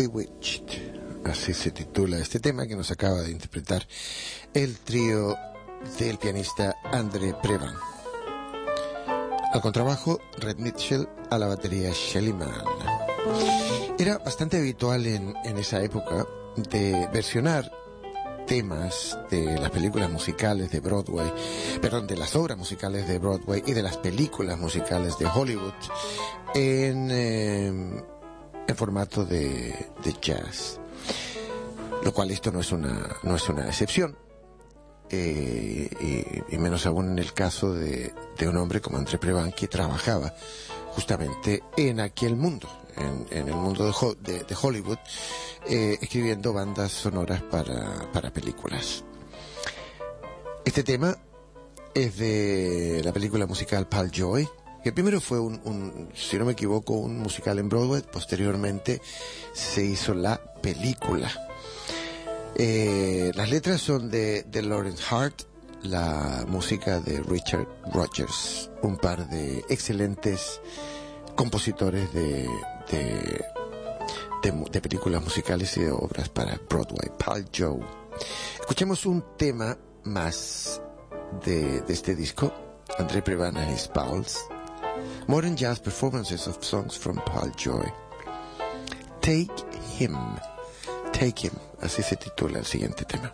Bewitched. Así se titula este tema que nos acaba de interpretar el trío del pianista André Previn. Al contrabajo, Red Mitchell, a la batería Shelly Manne. Era bastante habitual en, en esa época de versionar temas de las películas musicales de Broadway, perdón, de las obras musicales de Broadway y de las películas musicales de Hollywood en, eh, en formato de, de jazz. Lo cual esto no es una, no es una excepción. Eh, y, y menos aún en el caso de, de un hombre como André Previn, que trabajaba justamente en aquel mundo, en, en el mundo de, de, de Hollywood, eh, escribiendo bandas sonoras para, para películas. Este tema es de la película musical Pal Joy, que primero fue un, un, si no me equivoco, un musical en Broadway. Posteriormente se hizo la película. Eh, las letras son de, de Lawrence Hart, la música de Richard Rodgers, un par de excelentes compositores de, de, de, de películas musicales y de obras para Broadway. Pal Joy. Escuchemos un tema más de, de este disco, André Previn and His Pals, Modern Jazz Performances of Songs from Pal Joy. Take Him. Take Him, así se titula el siguiente tema.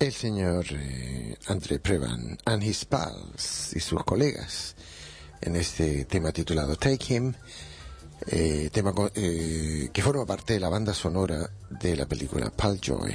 el señor eh, André Previn and his pals y sus colegas en este tema titulado Take Him, eh, tema eh, que forma parte de la banda sonora de la película Pal Joy.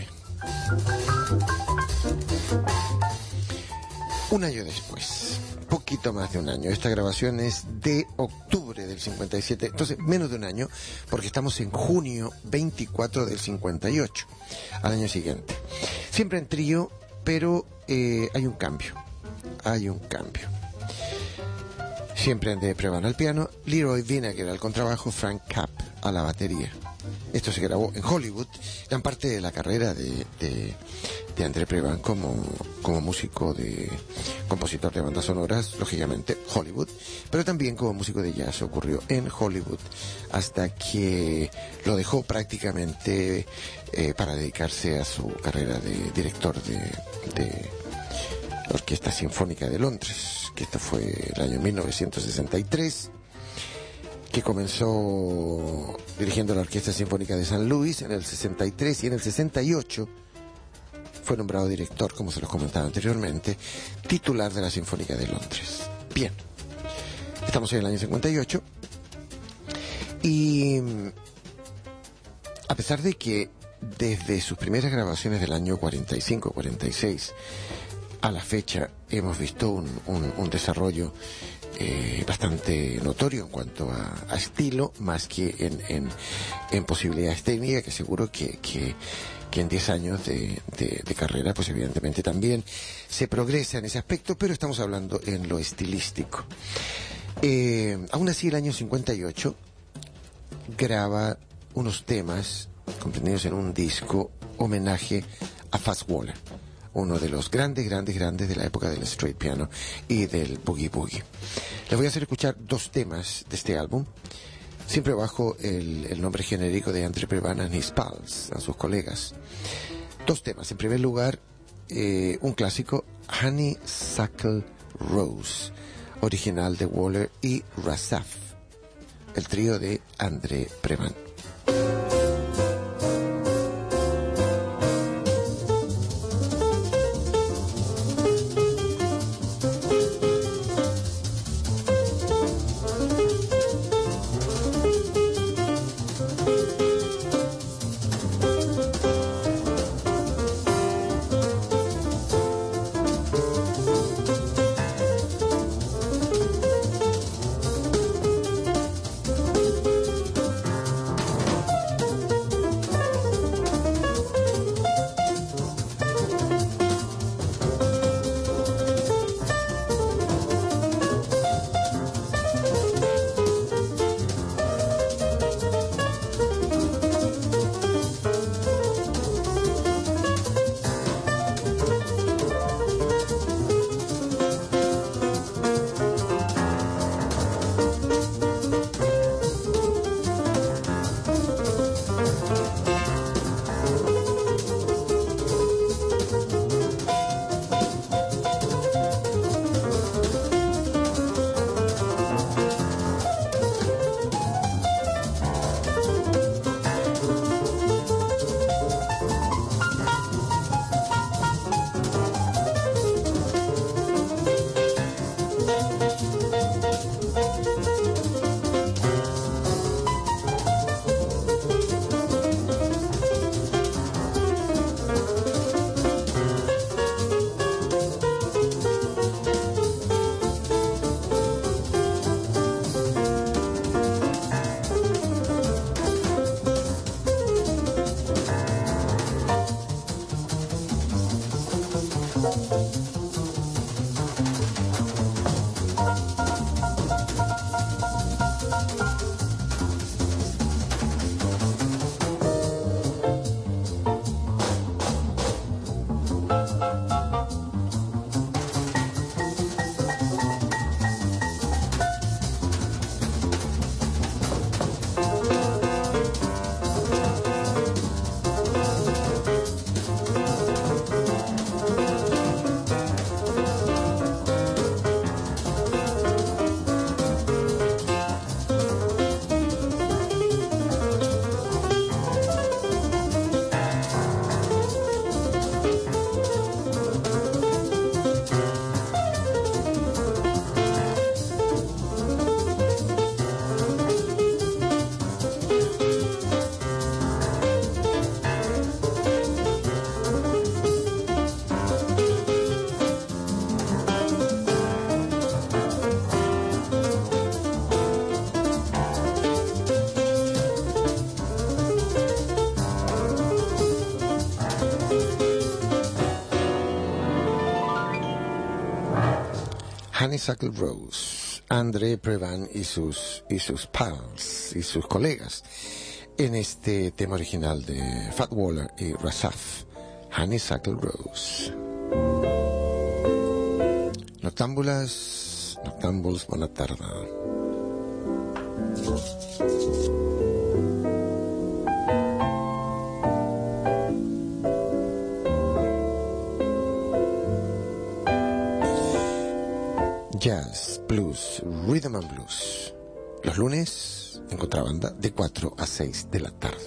Un año después, poquito más de un año, esta grabación es de octubre del cincuenta y siete, entonces menos de un año, porque estamos en junio veinticuatro del cincuenta y ocho, al año siguiente. Siempre en trío, pero eh, hay un cambio, hay un cambio. Siempre André Previn al piano, Leroy Vinnegar al contrabajo, Frank Capp a la batería. Esto se grabó en Hollywood, gran parte de la carrera de, de, de André Previn como, como músico, de compositor de bandas sonoras, lógicamente Hollywood, pero también como músico de jazz ocurrió en Hollywood, hasta que lo dejó prácticamente eh, para dedicarse a su carrera de director de, de la Orquesta Sinfónica de Londres, que esto fue el año mil novecientos sesenta y tres. Que comenzó dirigiendo la Orquesta Sinfónica de San Luis en el sesenta y tres, y en el sesenta y ocho fue nombrado director, como se los comentaba anteriormente, titular de la Sinfónica de Londres. Bien, estamos en el año cincuenta y ocho, y a pesar de que desde sus primeras grabaciones del año cuarenta y cinco cuarenta y seis a la fecha hemos visto un, un, un desarrollo Eh, bastante notorio en cuanto a, a estilo, más que en, en, en posibilidades técnicas, que seguro que, que, que en diez años de, de, de carrera, pues evidentemente también se progresa en ese aspecto, pero estamos hablando en lo estilístico. Eh, aún así, el año cincuenta y ocho graba unos temas comprendidos en un disco homenaje a Fats Waller, uno de los grandes, grandes, grandes de la época del straight piano y del boogie boogie. Les voy a hacer escuchar dos temas de este álbum, siempre bajo el, el nombre genérico de André Previn and his pals, a sus colegas. Dos temas. En primer lugar, eh, un clásico, Honeysuckle Rose, original de Waller y Rassaf, el trío de André Previn. Honeysuckle Rose, André Previn y sus, y sus pals, y sus colegas, en este tema original de Fat Waller y Rasaf, Honeysuckle Rose. Noctámbulas, noctámbuls, buena tarde. Jazz, blues, rhythm and blues. Los lunes en Contrabanda de cuatro a seis de la tarde.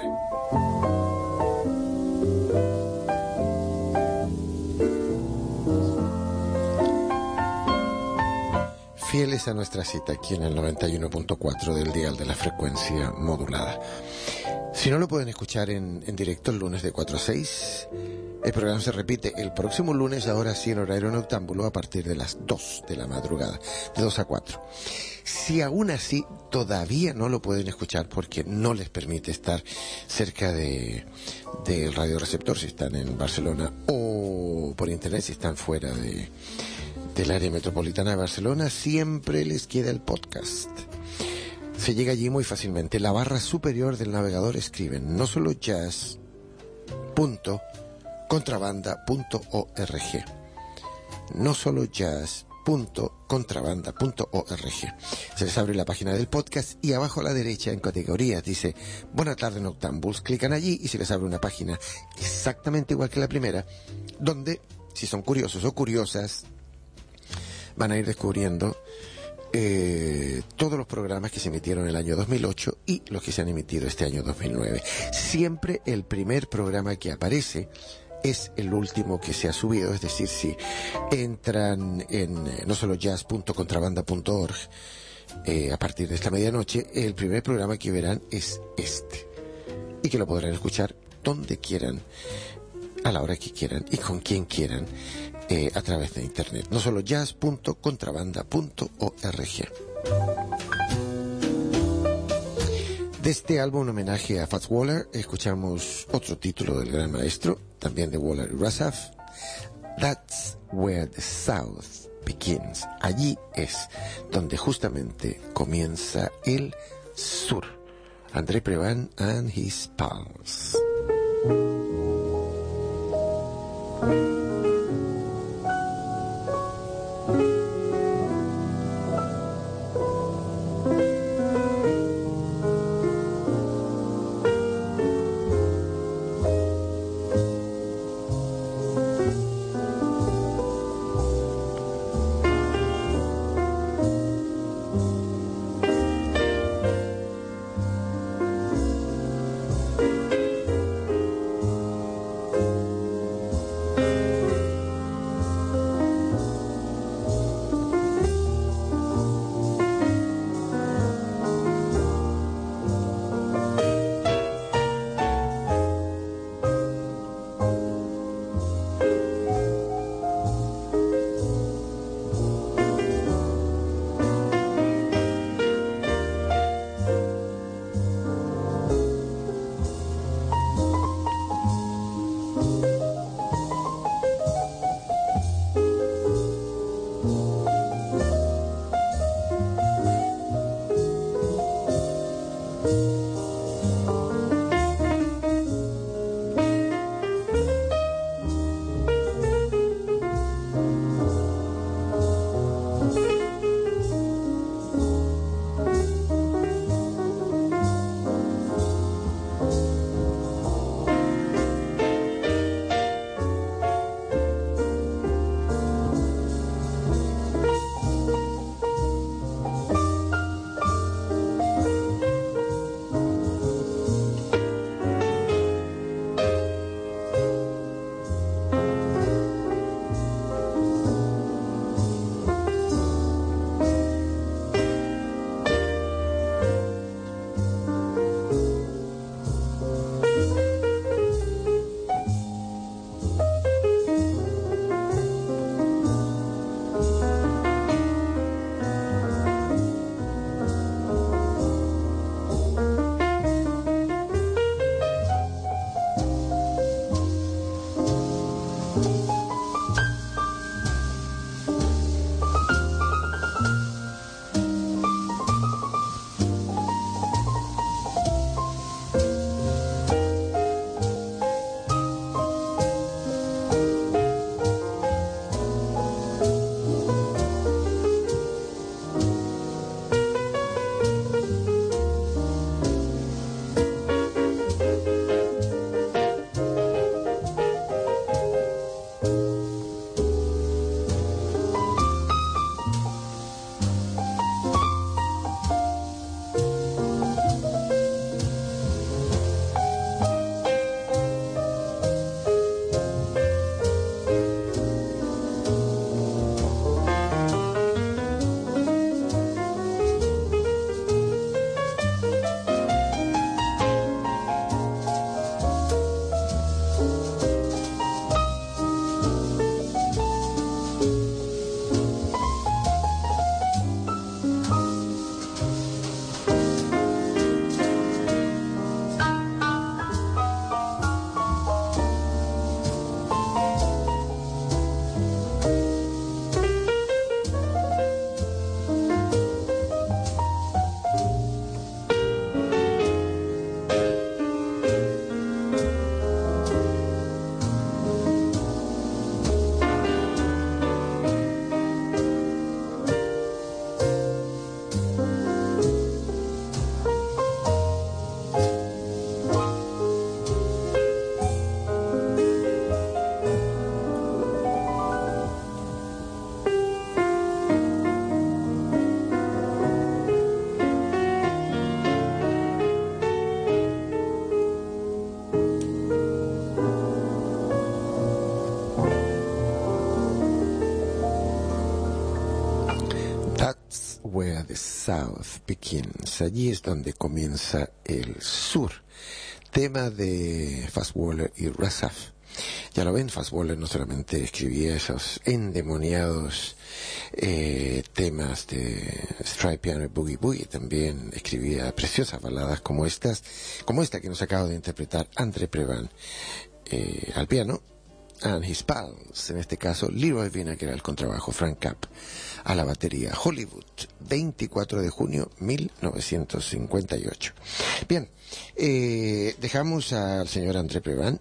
Fieles a nuestra cita aquí en el noventa y uno punto cuatro del dial de la frecuencia modulada. Si no lo pueden escuchar en, en directo el lunes de cuatro a seis, el programa se repite el próximo lunes, ahora sí en horario noctámbulo, a partir de las dos de la madrugada, de dos a cuatro. Si aún así todavía no lo pueden escuchar porque no les permite estar cerca de del radioreceptor si están en Barcelona, o por internet si están fuera de del área metropolitana de Barcelona, siempre les queda el podcast. Se llega allí muy fácilmente. La barra superior del navegador escriben no solo jazz punto contrabanda punto org, no solo jazz punto contrabanda punto org. Se les abre la página del podcast y abajo a la derecha en categorías dice Buenas tardes Noctámbuls. Clican allí y se les abre una página exactamente igual que la primera, donde, si son curiosos o curiosas, van a ir descubriendo eh, todos los programas que se emitieron el año dos mil ocho y los que se han emitido este año dos mil nueve. Siempre el primer programa que aparece es el último que se ha subido, es decir, si entran en eh, no solo jazz punto contrabanda punto org eh, a partir de esta medianoche, el primer programa que verán es este, y que lo podrán escuchar donde quieran, a la hora que quieran y con quien quieran, eh, a través de internet. No solo jazz punto contrabanda punto org. De este álbum, un homenaje a Fats Waller, escuchamos otro título del gran maestro, también de Waller y Rasaf, That's Where the South Begins. Allí es donde justamente comienza el sur. André Previn and his pals. The South Begins. Allí es donde comienza el sur. Tema de Fats Waller y Razaf. Ya lo ven, Fats Waller no solamente escribía esos endemoniados eh, temas de Striped Piano y Boogie Boogie, también escribía preciosas baladas como estas, como esta que nos acaba de interpretar André Previn eh, al piano, and his pals, en este caso Leroy Vinnegar al contrabajo, Frank Capp a la batería. Hollywood, veinticuatro de junio mil novecientos cincuenta y ocho. Bien, eh, dejamos al señor André Previn.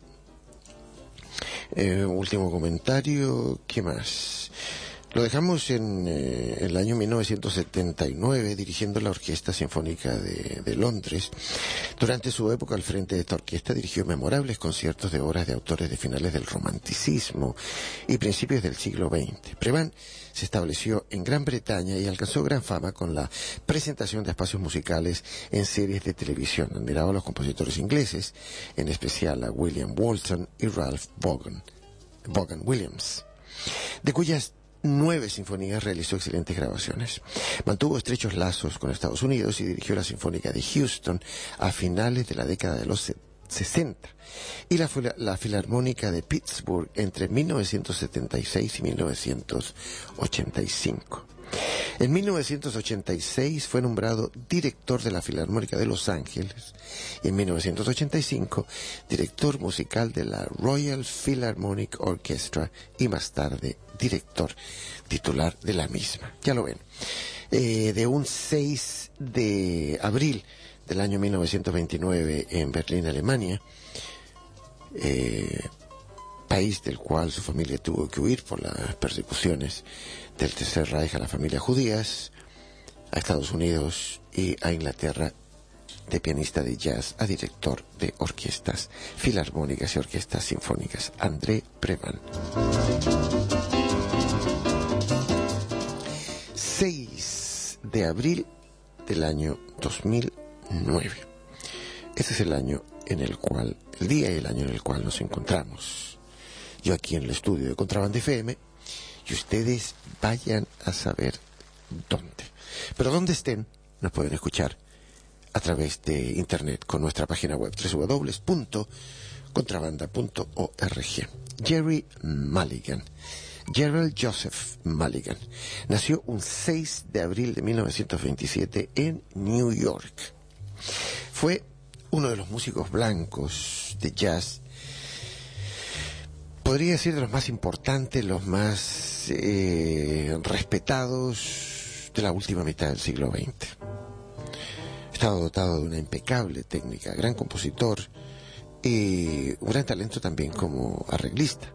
Eh, último comentario, ¿qué más? Lo dejamos en eh, el año mil novecientos setenta y nueve dirigiendo la Orquesta Sinfónica de, de Londres. Durante su época al frente de esta orquesta dirigió memorables conciertos de obras de autores de finales del Romanticismo y principios del siglo veinte. Previn se estableció en Gran Bretaña y alcanzó gran fama con la presentación de espacios musicales en series de televisión. Admiraba a los compositores ingleses, en especial a William Walton y Ralph Vaughan, Vaughan Williams, de cuyas nueve sinfonías realizó excelentes grabaciones. Mantuvo estrechos lazos con Estados Unidos y dirigió la Sinfónica de Houston a finales de la década de los sesenta y la, la Filarmónica de Pittsburgh entre mil novecientos setenta y seis y mil novecientos ochenta y cinco. En mil novecientos ochenta y seis fue nombrado director de la Filarmónica de Los Ángeles y en mil novecientos ochenta y cinco director musical de la Royal Philharmonic Orchestra y más tarde director titular de la misma. Ya lo ven. Eh, de un seis de abril del año mil novecientos veintinueve en Berlín, Alemania, eh, país del cual su familia tuvo que huir por las persecuciones del Tercer Reich a las familias judías, a Estados Unidos y a Inglaterra, de pianista de jazz a director de orquestas filarmónicas y orquestas sinfónicas, André Previn. seis de abril del año dos mil nueve. Ese es el año en el cual, el día y el año en el cual nos encontramos. Yo aquí en el estudio de Contrabanda F M y ustedes vayan a saber dónde. Pero donde estén, nos pueden escuchar a través de internet con nuestra página web doble u doble u doble u punto contrabanda punto org. Jerry Mulligan, Gerald Joseph Mulligan, nació un seis de abril de mil novecientos veintisiete en New York. Fue uno de los músicos blancos de jazz, podría decir de los más importantes, los más eh, respetados de la última mitad del siglo veinte. Estaba dotado de una impecable técnica, gran compositor y un gran talento también como arreglista.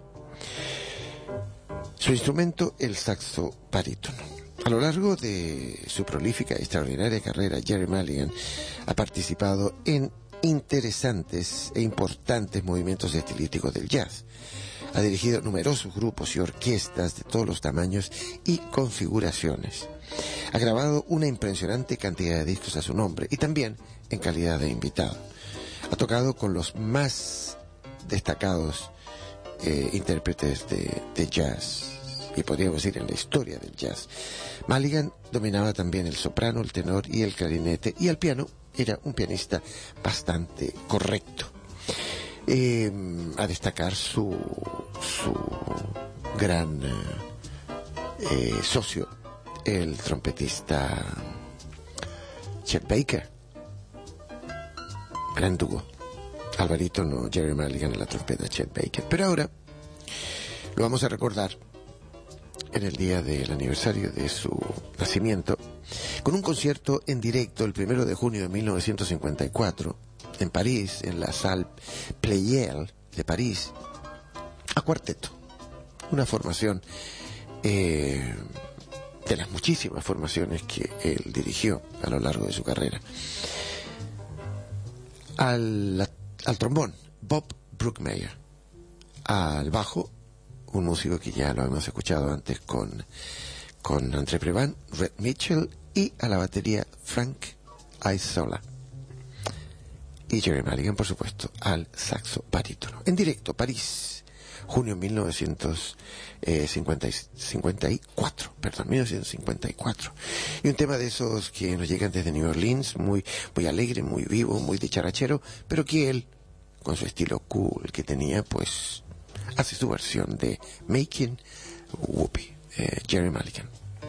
Su instrumento, el saxo barítono. A lo largo de su prolífica y extraordinaria carrera, Jerry Mulligan ha participado en interesantes e importantes movimientos estilísticos del jazz. Ha dirigido numerosos grupos y orquestas de todos los tamaños y configuraciones. Ha grabado una impresionante cantidad de discos a su nombre y también en calidad de invitado. Ha tocado con los más destacados eh, intérpretes de, de jazz, y podríamos decir en la historia del jazz. Mulligan dominaba también el soprano, el tenor y el clarinete, y al piano era un pianista bastante correcto. Eh, a destacar su, su gran eh, eh, socio, el trompetista Chet Baker, gran dúo, al barítono Jerry Mulligan en la trompeta, Chet Baker. Pero ahora lo vamos a recordar en el día del aniversario de su nacimiento con un concierto en directo el primero de junio de mil novecientos cincuenta y cuatro en París, en la Salle Pleyel de París, a cuarteto, una formación eh, de las muchísimas formaciones que él dirigió a lo largo de su carrera. Al, al trombón, Bob Brookmeyer. Al bajo, un músico que ya lo hemos escuchado antes con, con André Previn, Red Mitchell, y a la batería, Frank Isola. Y Jerry Mulligan, por supuesto, al saxo barítono. En directo, París, junio de mil novecientos cincuenta y cuatro, perdón, mil novecientos cincuenta y cuatro. Y un tema de esos que nos llegan desde New Orleans, muy, muy alegre, muy vivo, muy dicharachero, pero que él, con su estilo cool que tenía, pues hace su versión de Making Whoopee, eh, Jerry Mulligan.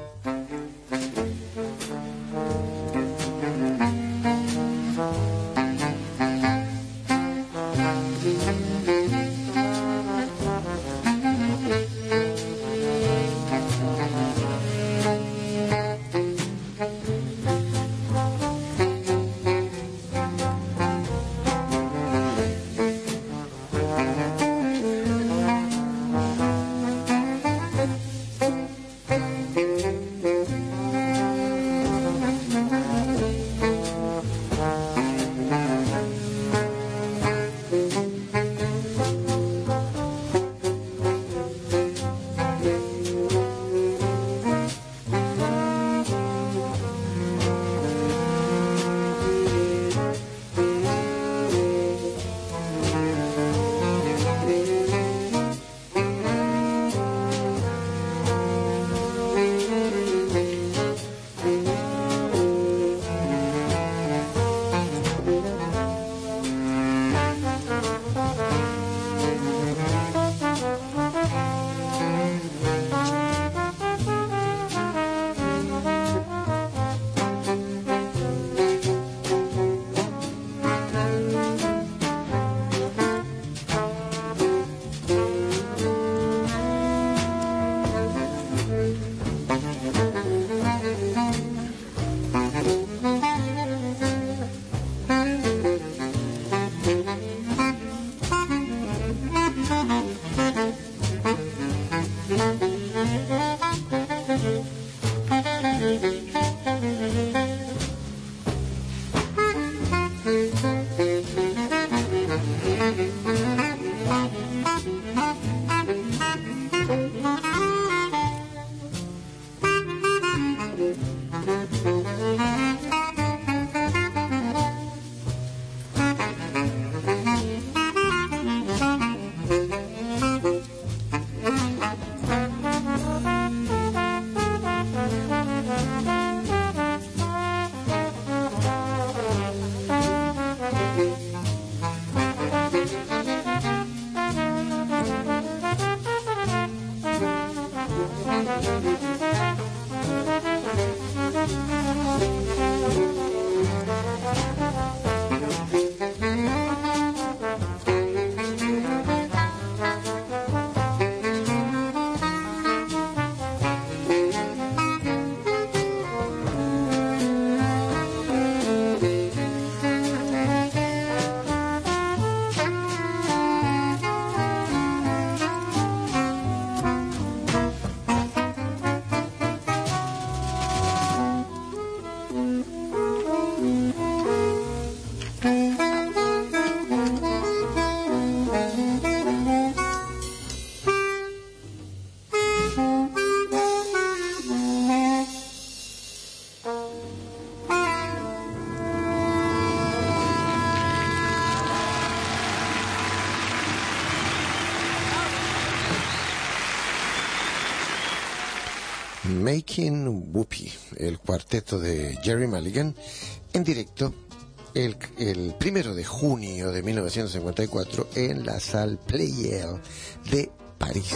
Making Whoopee, el cuarteto de Jerry Mulligan, en directo el, el primero de junio de mil novecientos cincuenta y cuatro en la Salle Pleyel de París.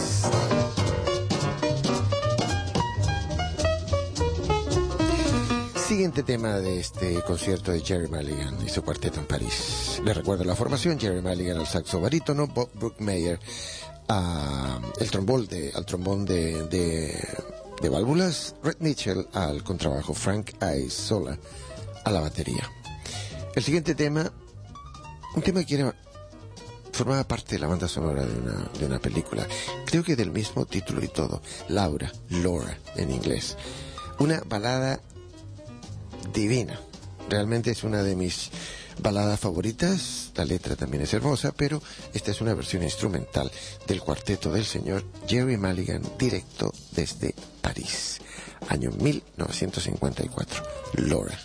Siguiente tema de este concierto de Jerry Mulligan y su cuarteto en París. Les recuerdo la formación: Jerry Mulligan al saxo barítono, Bob Brookmeyer a el trombón de, al trombón de, de, de válvulas, Red Mitchell al contrabajo, Frank Isola a la batería. El siguiente tema, un tema que era, formaba parte de la banda sonora de una, de una película, creo que del mismo título y todo, Laura, Laura en inglés. Una balada divina, realmente es una de mis baladas favoritas. La letra también es hermosa, pero esta es una versión instrumental del cuarteto del señor Jerry Mulligan, directo desde París, año mil novecientos cincuenta y cuatro, Laura.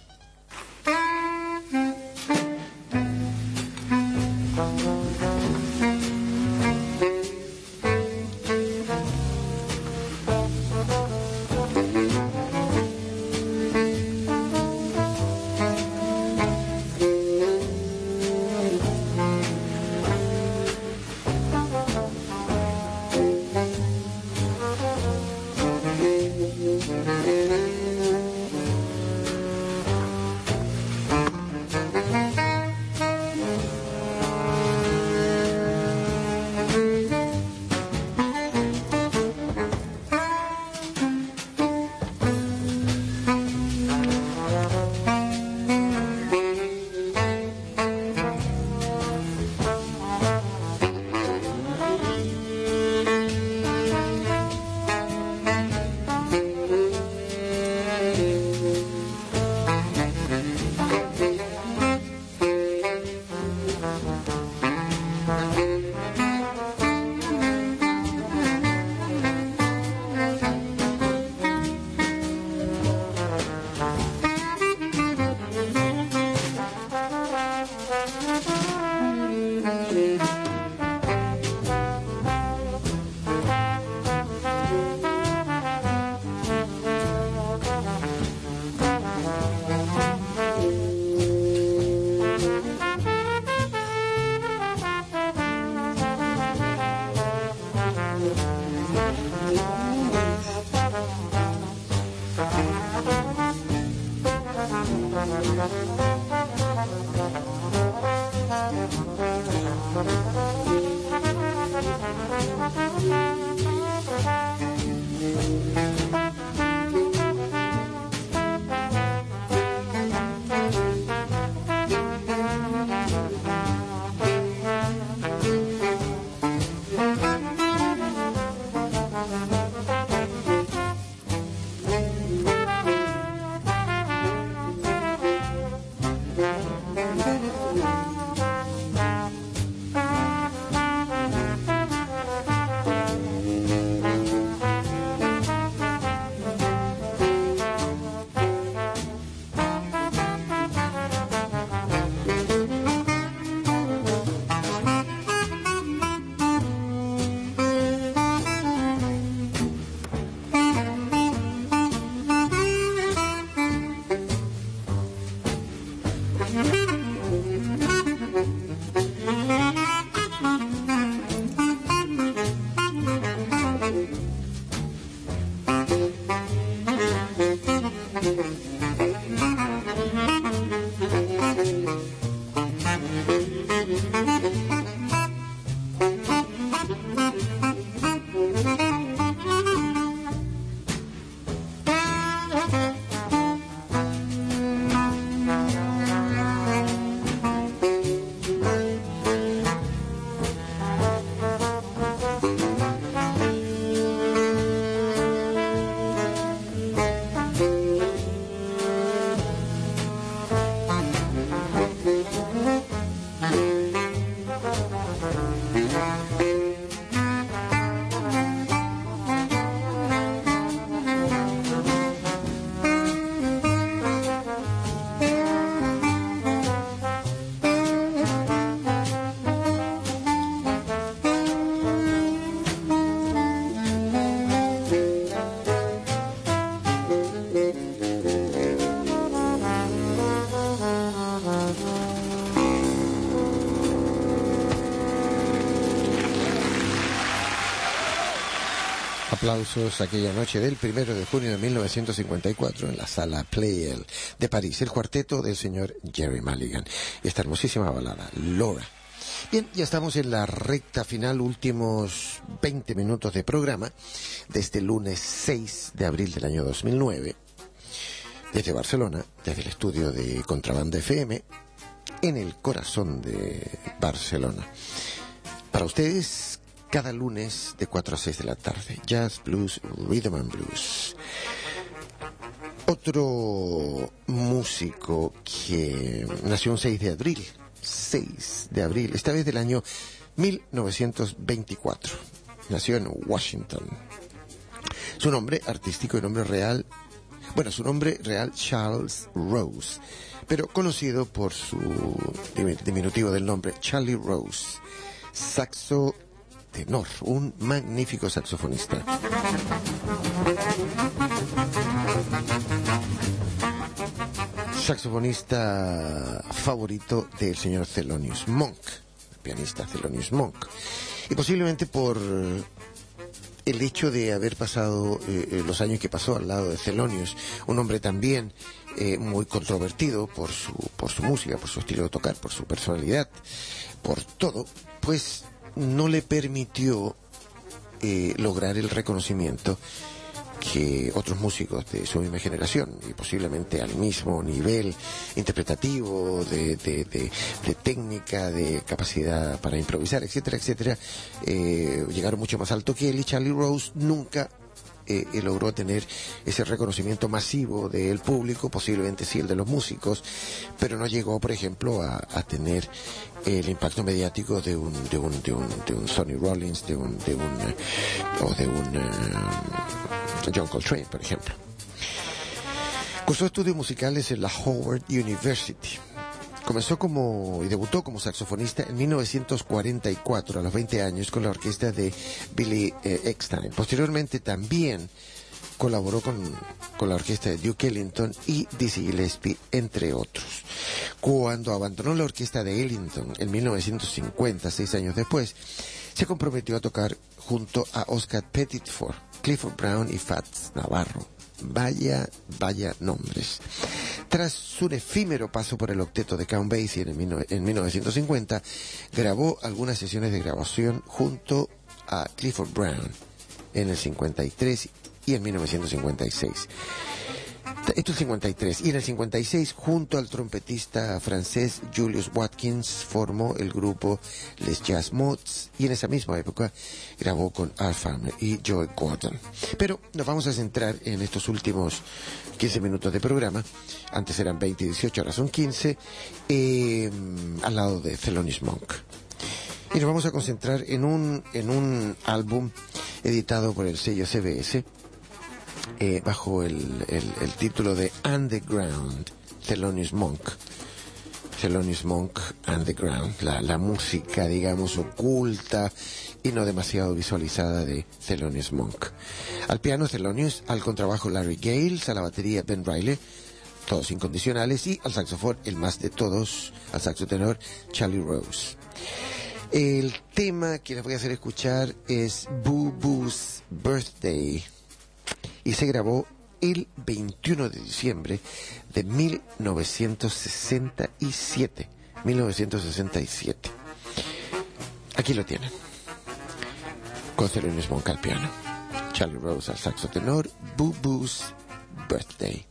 Aplausos aquella noche del primero de junio de mil novecientos cincuenta y cuatro en la sala Pleyel de París, el cuarteto del señor Gerry Mulligan y esta hermosísima balada, Laura. Bien, ya estamos en la recta final, últimos veinte minutos de programa de este lunes seis de abril del año dos mil nueve, desde Barcelona, desde el estudio de Contrabanda F M, en el corazón de Barcelona. Para ustedes, cada lunes de cuatro a seis de la tarde, Jazz, Blues, Rhythm and Blues. Otro músico que nació un seis de abril, seis de abril, esta vez del año mil novecientos veinticuatro. Nació en Washington. Su nombre artístico y nombre real, bueno, su nombre real Charles Rose, pero conocido por su diminutivo del nombre Charlie Rose, saxo tenor, un magnífico saxofonista. Saxofonista favorito del señor Thelonious Monk, el pianista Thelonious Monk, y posiblemente por el hecho de haber pasado eh, los años que pasó al lado de Thelonious, un hombre también eh, muy controvertido por su por su música, por su estilo de tocar, por su personalidad, por todo, pues no le permitió eh, lograr el reconocimiento que otros músicos de su misma generación y posiblemente al mismo nivel interpretativo, de, de, de, de técnica, de capacidad para improvisar, etcétera, etcétera, eh, llegaron mucho más alto que él, y Charlie Rose nunca eh, eh, logró tener ese reconocimiento masivo del público, posiblemente sí el de los músicos, pero no llegó, por ejemplo, a, a tener el impacto mediático de un de un de un, de un Sonny Rollins, de un de un uh, o de un uh, John Coltrane, por ejemplo. Cursó estudios musicales en la Howard University. Comenzó como y debutó como saxofonista en mil novecientos cuarenta y cuatro, a los veinte años, con la orquesta de Billy eh, Eckstine. Posteriormente también colaboró con, con la orquesta de Duke Ellington y Dizzy Gillespie, entre otros. Cuando abandonó la orquesta de Ellington en mil novecientos cincuenta, seis años después, se comprometió a tocar junto a Oscar Petitford, Clifford Brown y Fats Navarro. Vaya, vaya nombres. Tras un efímero paso por el octeto de Count Basie en, el, en mil novecientos cincuenta, grabó algunas sesiones de grabación junto a Clifford Brown en el cincuenta y tres y en mil novecientos cincuenta y seis. Esto es cincuenta y tres. Y en el cincuenta y seis, junto al trompetista francés Julius Watkins, formó el grupo Les Jazz Mods, y en esa misma época grabó con Art Farmer y Joe Gordon. Pero nos vamos a centrar en estos últimos quince minutos de programa. Antes eran veinte y dieciocho, ahora son quince, eh, al lado de Thelonious Monk. Y nos vamos a concentrar en un, en un álbum editado por el sello C B S, Eh, bajo el, el, el título de Underground, Thelonious Monk. Thelonious Monk Underground, la, la música, digamos, oculta y no demasiado visualizada de Thelonious Monk. Al piano Thelonious, al contrabajo Larry Gales, a la batería Ben Riley, todos incondicionales, y al saxofón, el más de todos, al saxo tenor Charlie Rose. El tema que les voy a hacer escuchar es Boo Boo's Birthday, y se grabó el veintiuno de diciembre de mil novecientos sesenta y siete. mil novecientos sesenta y siete. Aquí lo tienen. Con Thelonious Monk al piano, Charlie Rose al saxo tenor, Boo Boo's Birthday.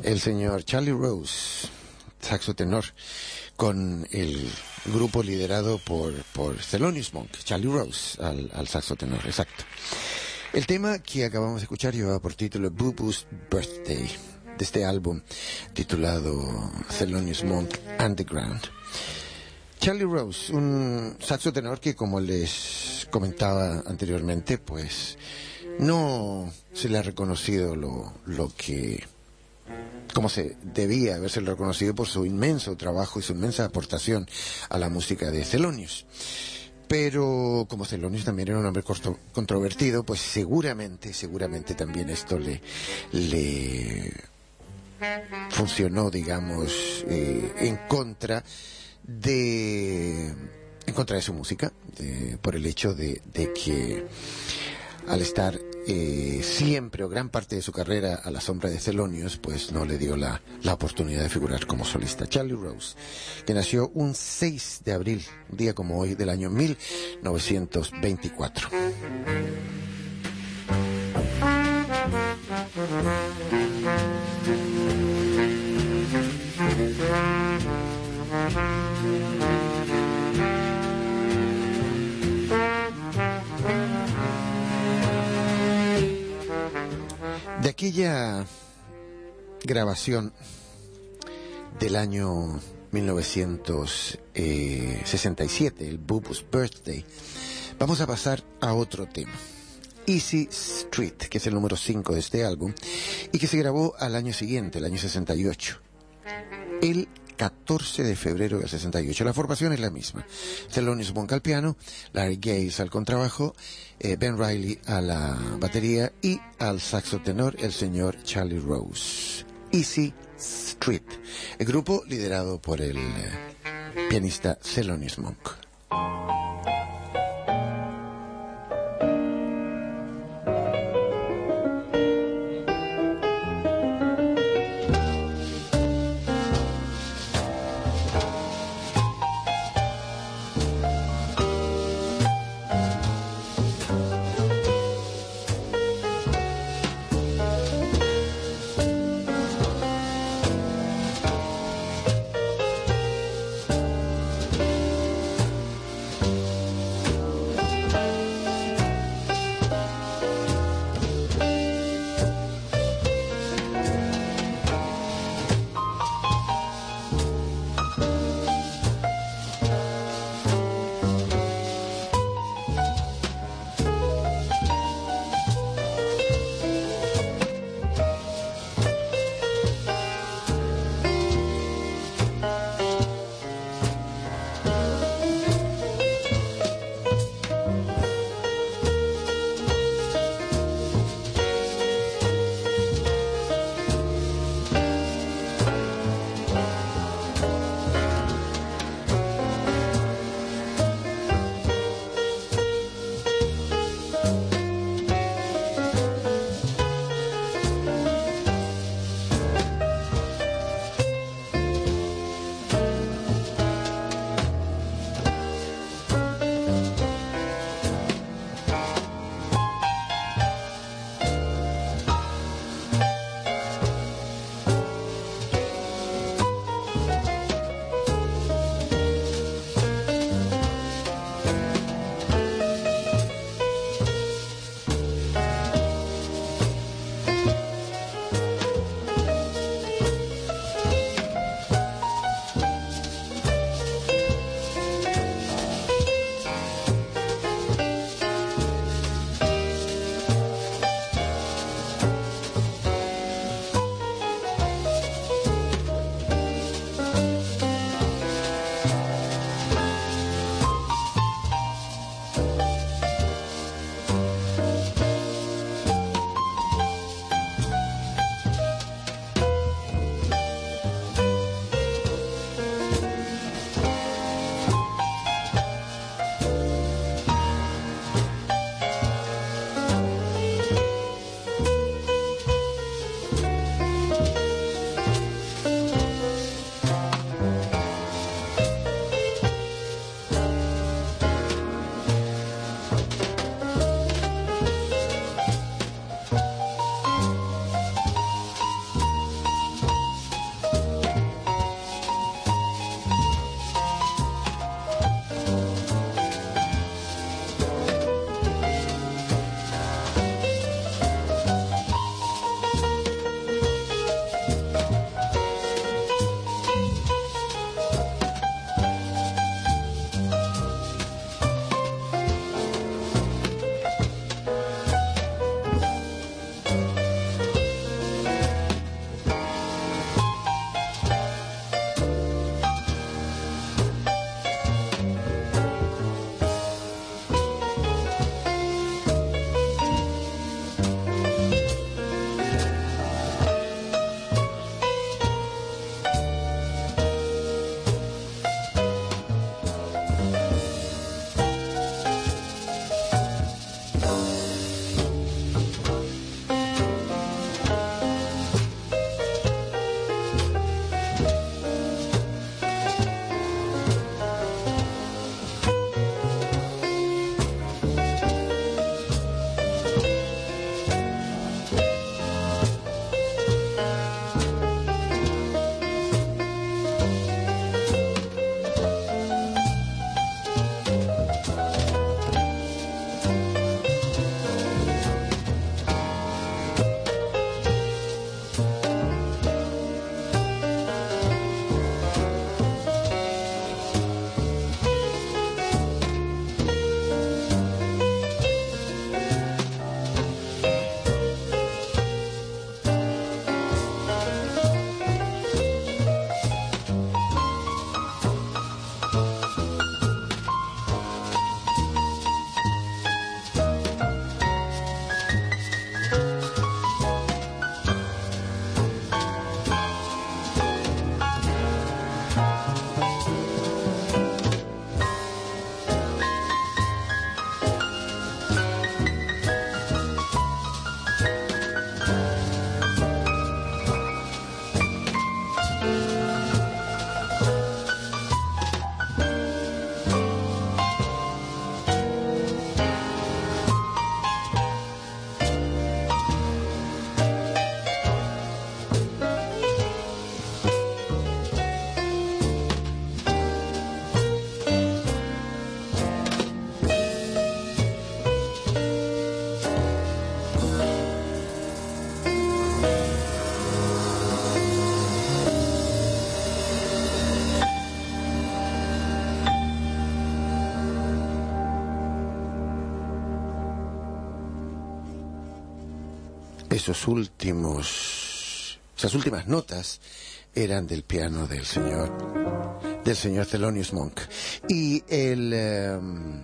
el señor Charlie Rose, saxo tenor, con el grupo liderado por, por Thelonious Monk, Charlie Rose al, al saxo tenor, exacto. El tema que acabamos de escuchar llevaba por título Boo Boo's Birthday, de este álbum titulado Thelonious Monk Underground. Charlie Rose, un saxo tenor que, como les comentaba anteriormente, pues no se le ha reconocido lo, lo que, como se debía haberse reconocido por su inmenso trabajo y su inmensa aportación a la música de Thelonious. Pero como Thelonious también era un hombre controvertido, pues seguramente, seguramente también esto le, le funcionó, digamos, eh, en contra de en contra de su música, de, por el hecho de, de que al estar eh, siempre o gran parte de su carrera a la sombra de Thelonious, pues no le dio la, la oportunidad de figurar como solista. Charlie Rose, que nació un seis de abril, un día como hoy, del año mil novecientos veinticuatro. De aquella grabación del año mil novecientos sesenta y siete, el Boo Boo's Birthday, vamos a pasar a otro tema, Easy Street, que es el número cinco de este álbum y que se grabó al año siguiente, el año sesenta y ocho, el catorce de febrero del sesenta y ocho. La formación es la misma: Thelonious Monk al piano, Larry Gaines al contrabajo, eh, Ben Riley a la batería y al saxo tenor el señor Charlie Rose. Easy Street, el grupo liderado por el eh, pianista Thelonious Monk. esos últimos, esas últimas notas eran del piano del señor, del señor Thelonious Monk. Y el, eh,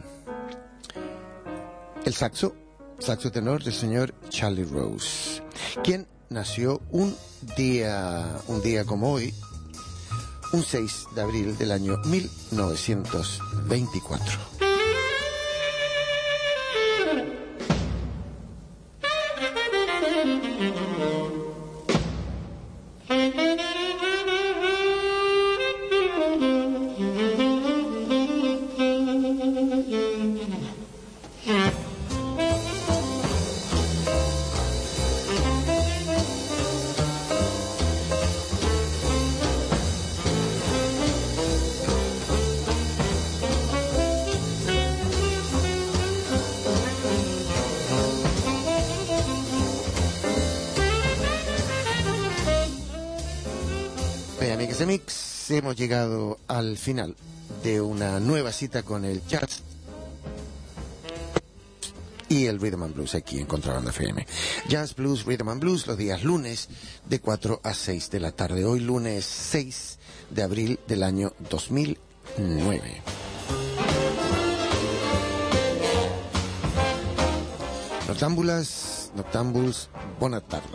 el saxo, saxo tenor del señor Charlie Rose, quien nació un día, un día como hoy, un seis de abril del año mil novecientos veinticuatro. Mix, hemos llegado al final de una nueva cita con el jazz y el Rhythm and Blues aquí en Contrabanda F M. Jazz, Blues, Rhythm and Blues los días lunes de cuatro a seis de la tarde. Hoy lunes seis de abril del año dos mil nueve. Noctámbulas, noctámbuls, bona tarda.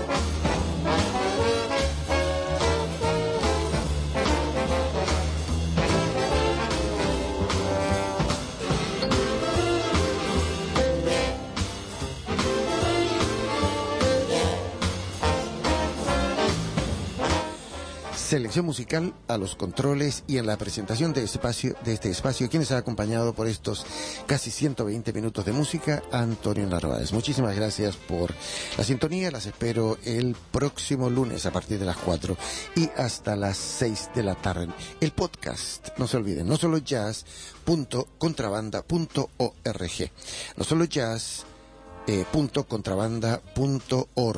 Selección musical a los controles y en la presentación de este espacio, de este espacio, quienes ha acompañado por estos casi ciento veinte minutos de música, Antonio Narváez. Muchísimas gracias por la sintonía, las espero el próximo lunes a partir de las cuatro y hasta las seis de la tarde. El podcast, no se olviden, no solo jazz punto contrabanda punto org, no solo jazz punto contrabanda punto org.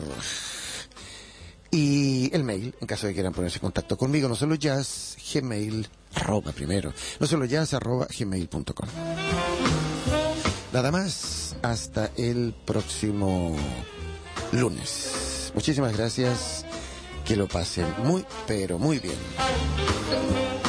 Y el mail, en caso de que quieran ponerse en contacto conmigo, no solo jazz, gmail, arroba primero, no solo jazz, arroba gmail punto com. Nada más, hasta el próximo lunes. Muchísimas gracias, que lo pasen muy, pero muy bien.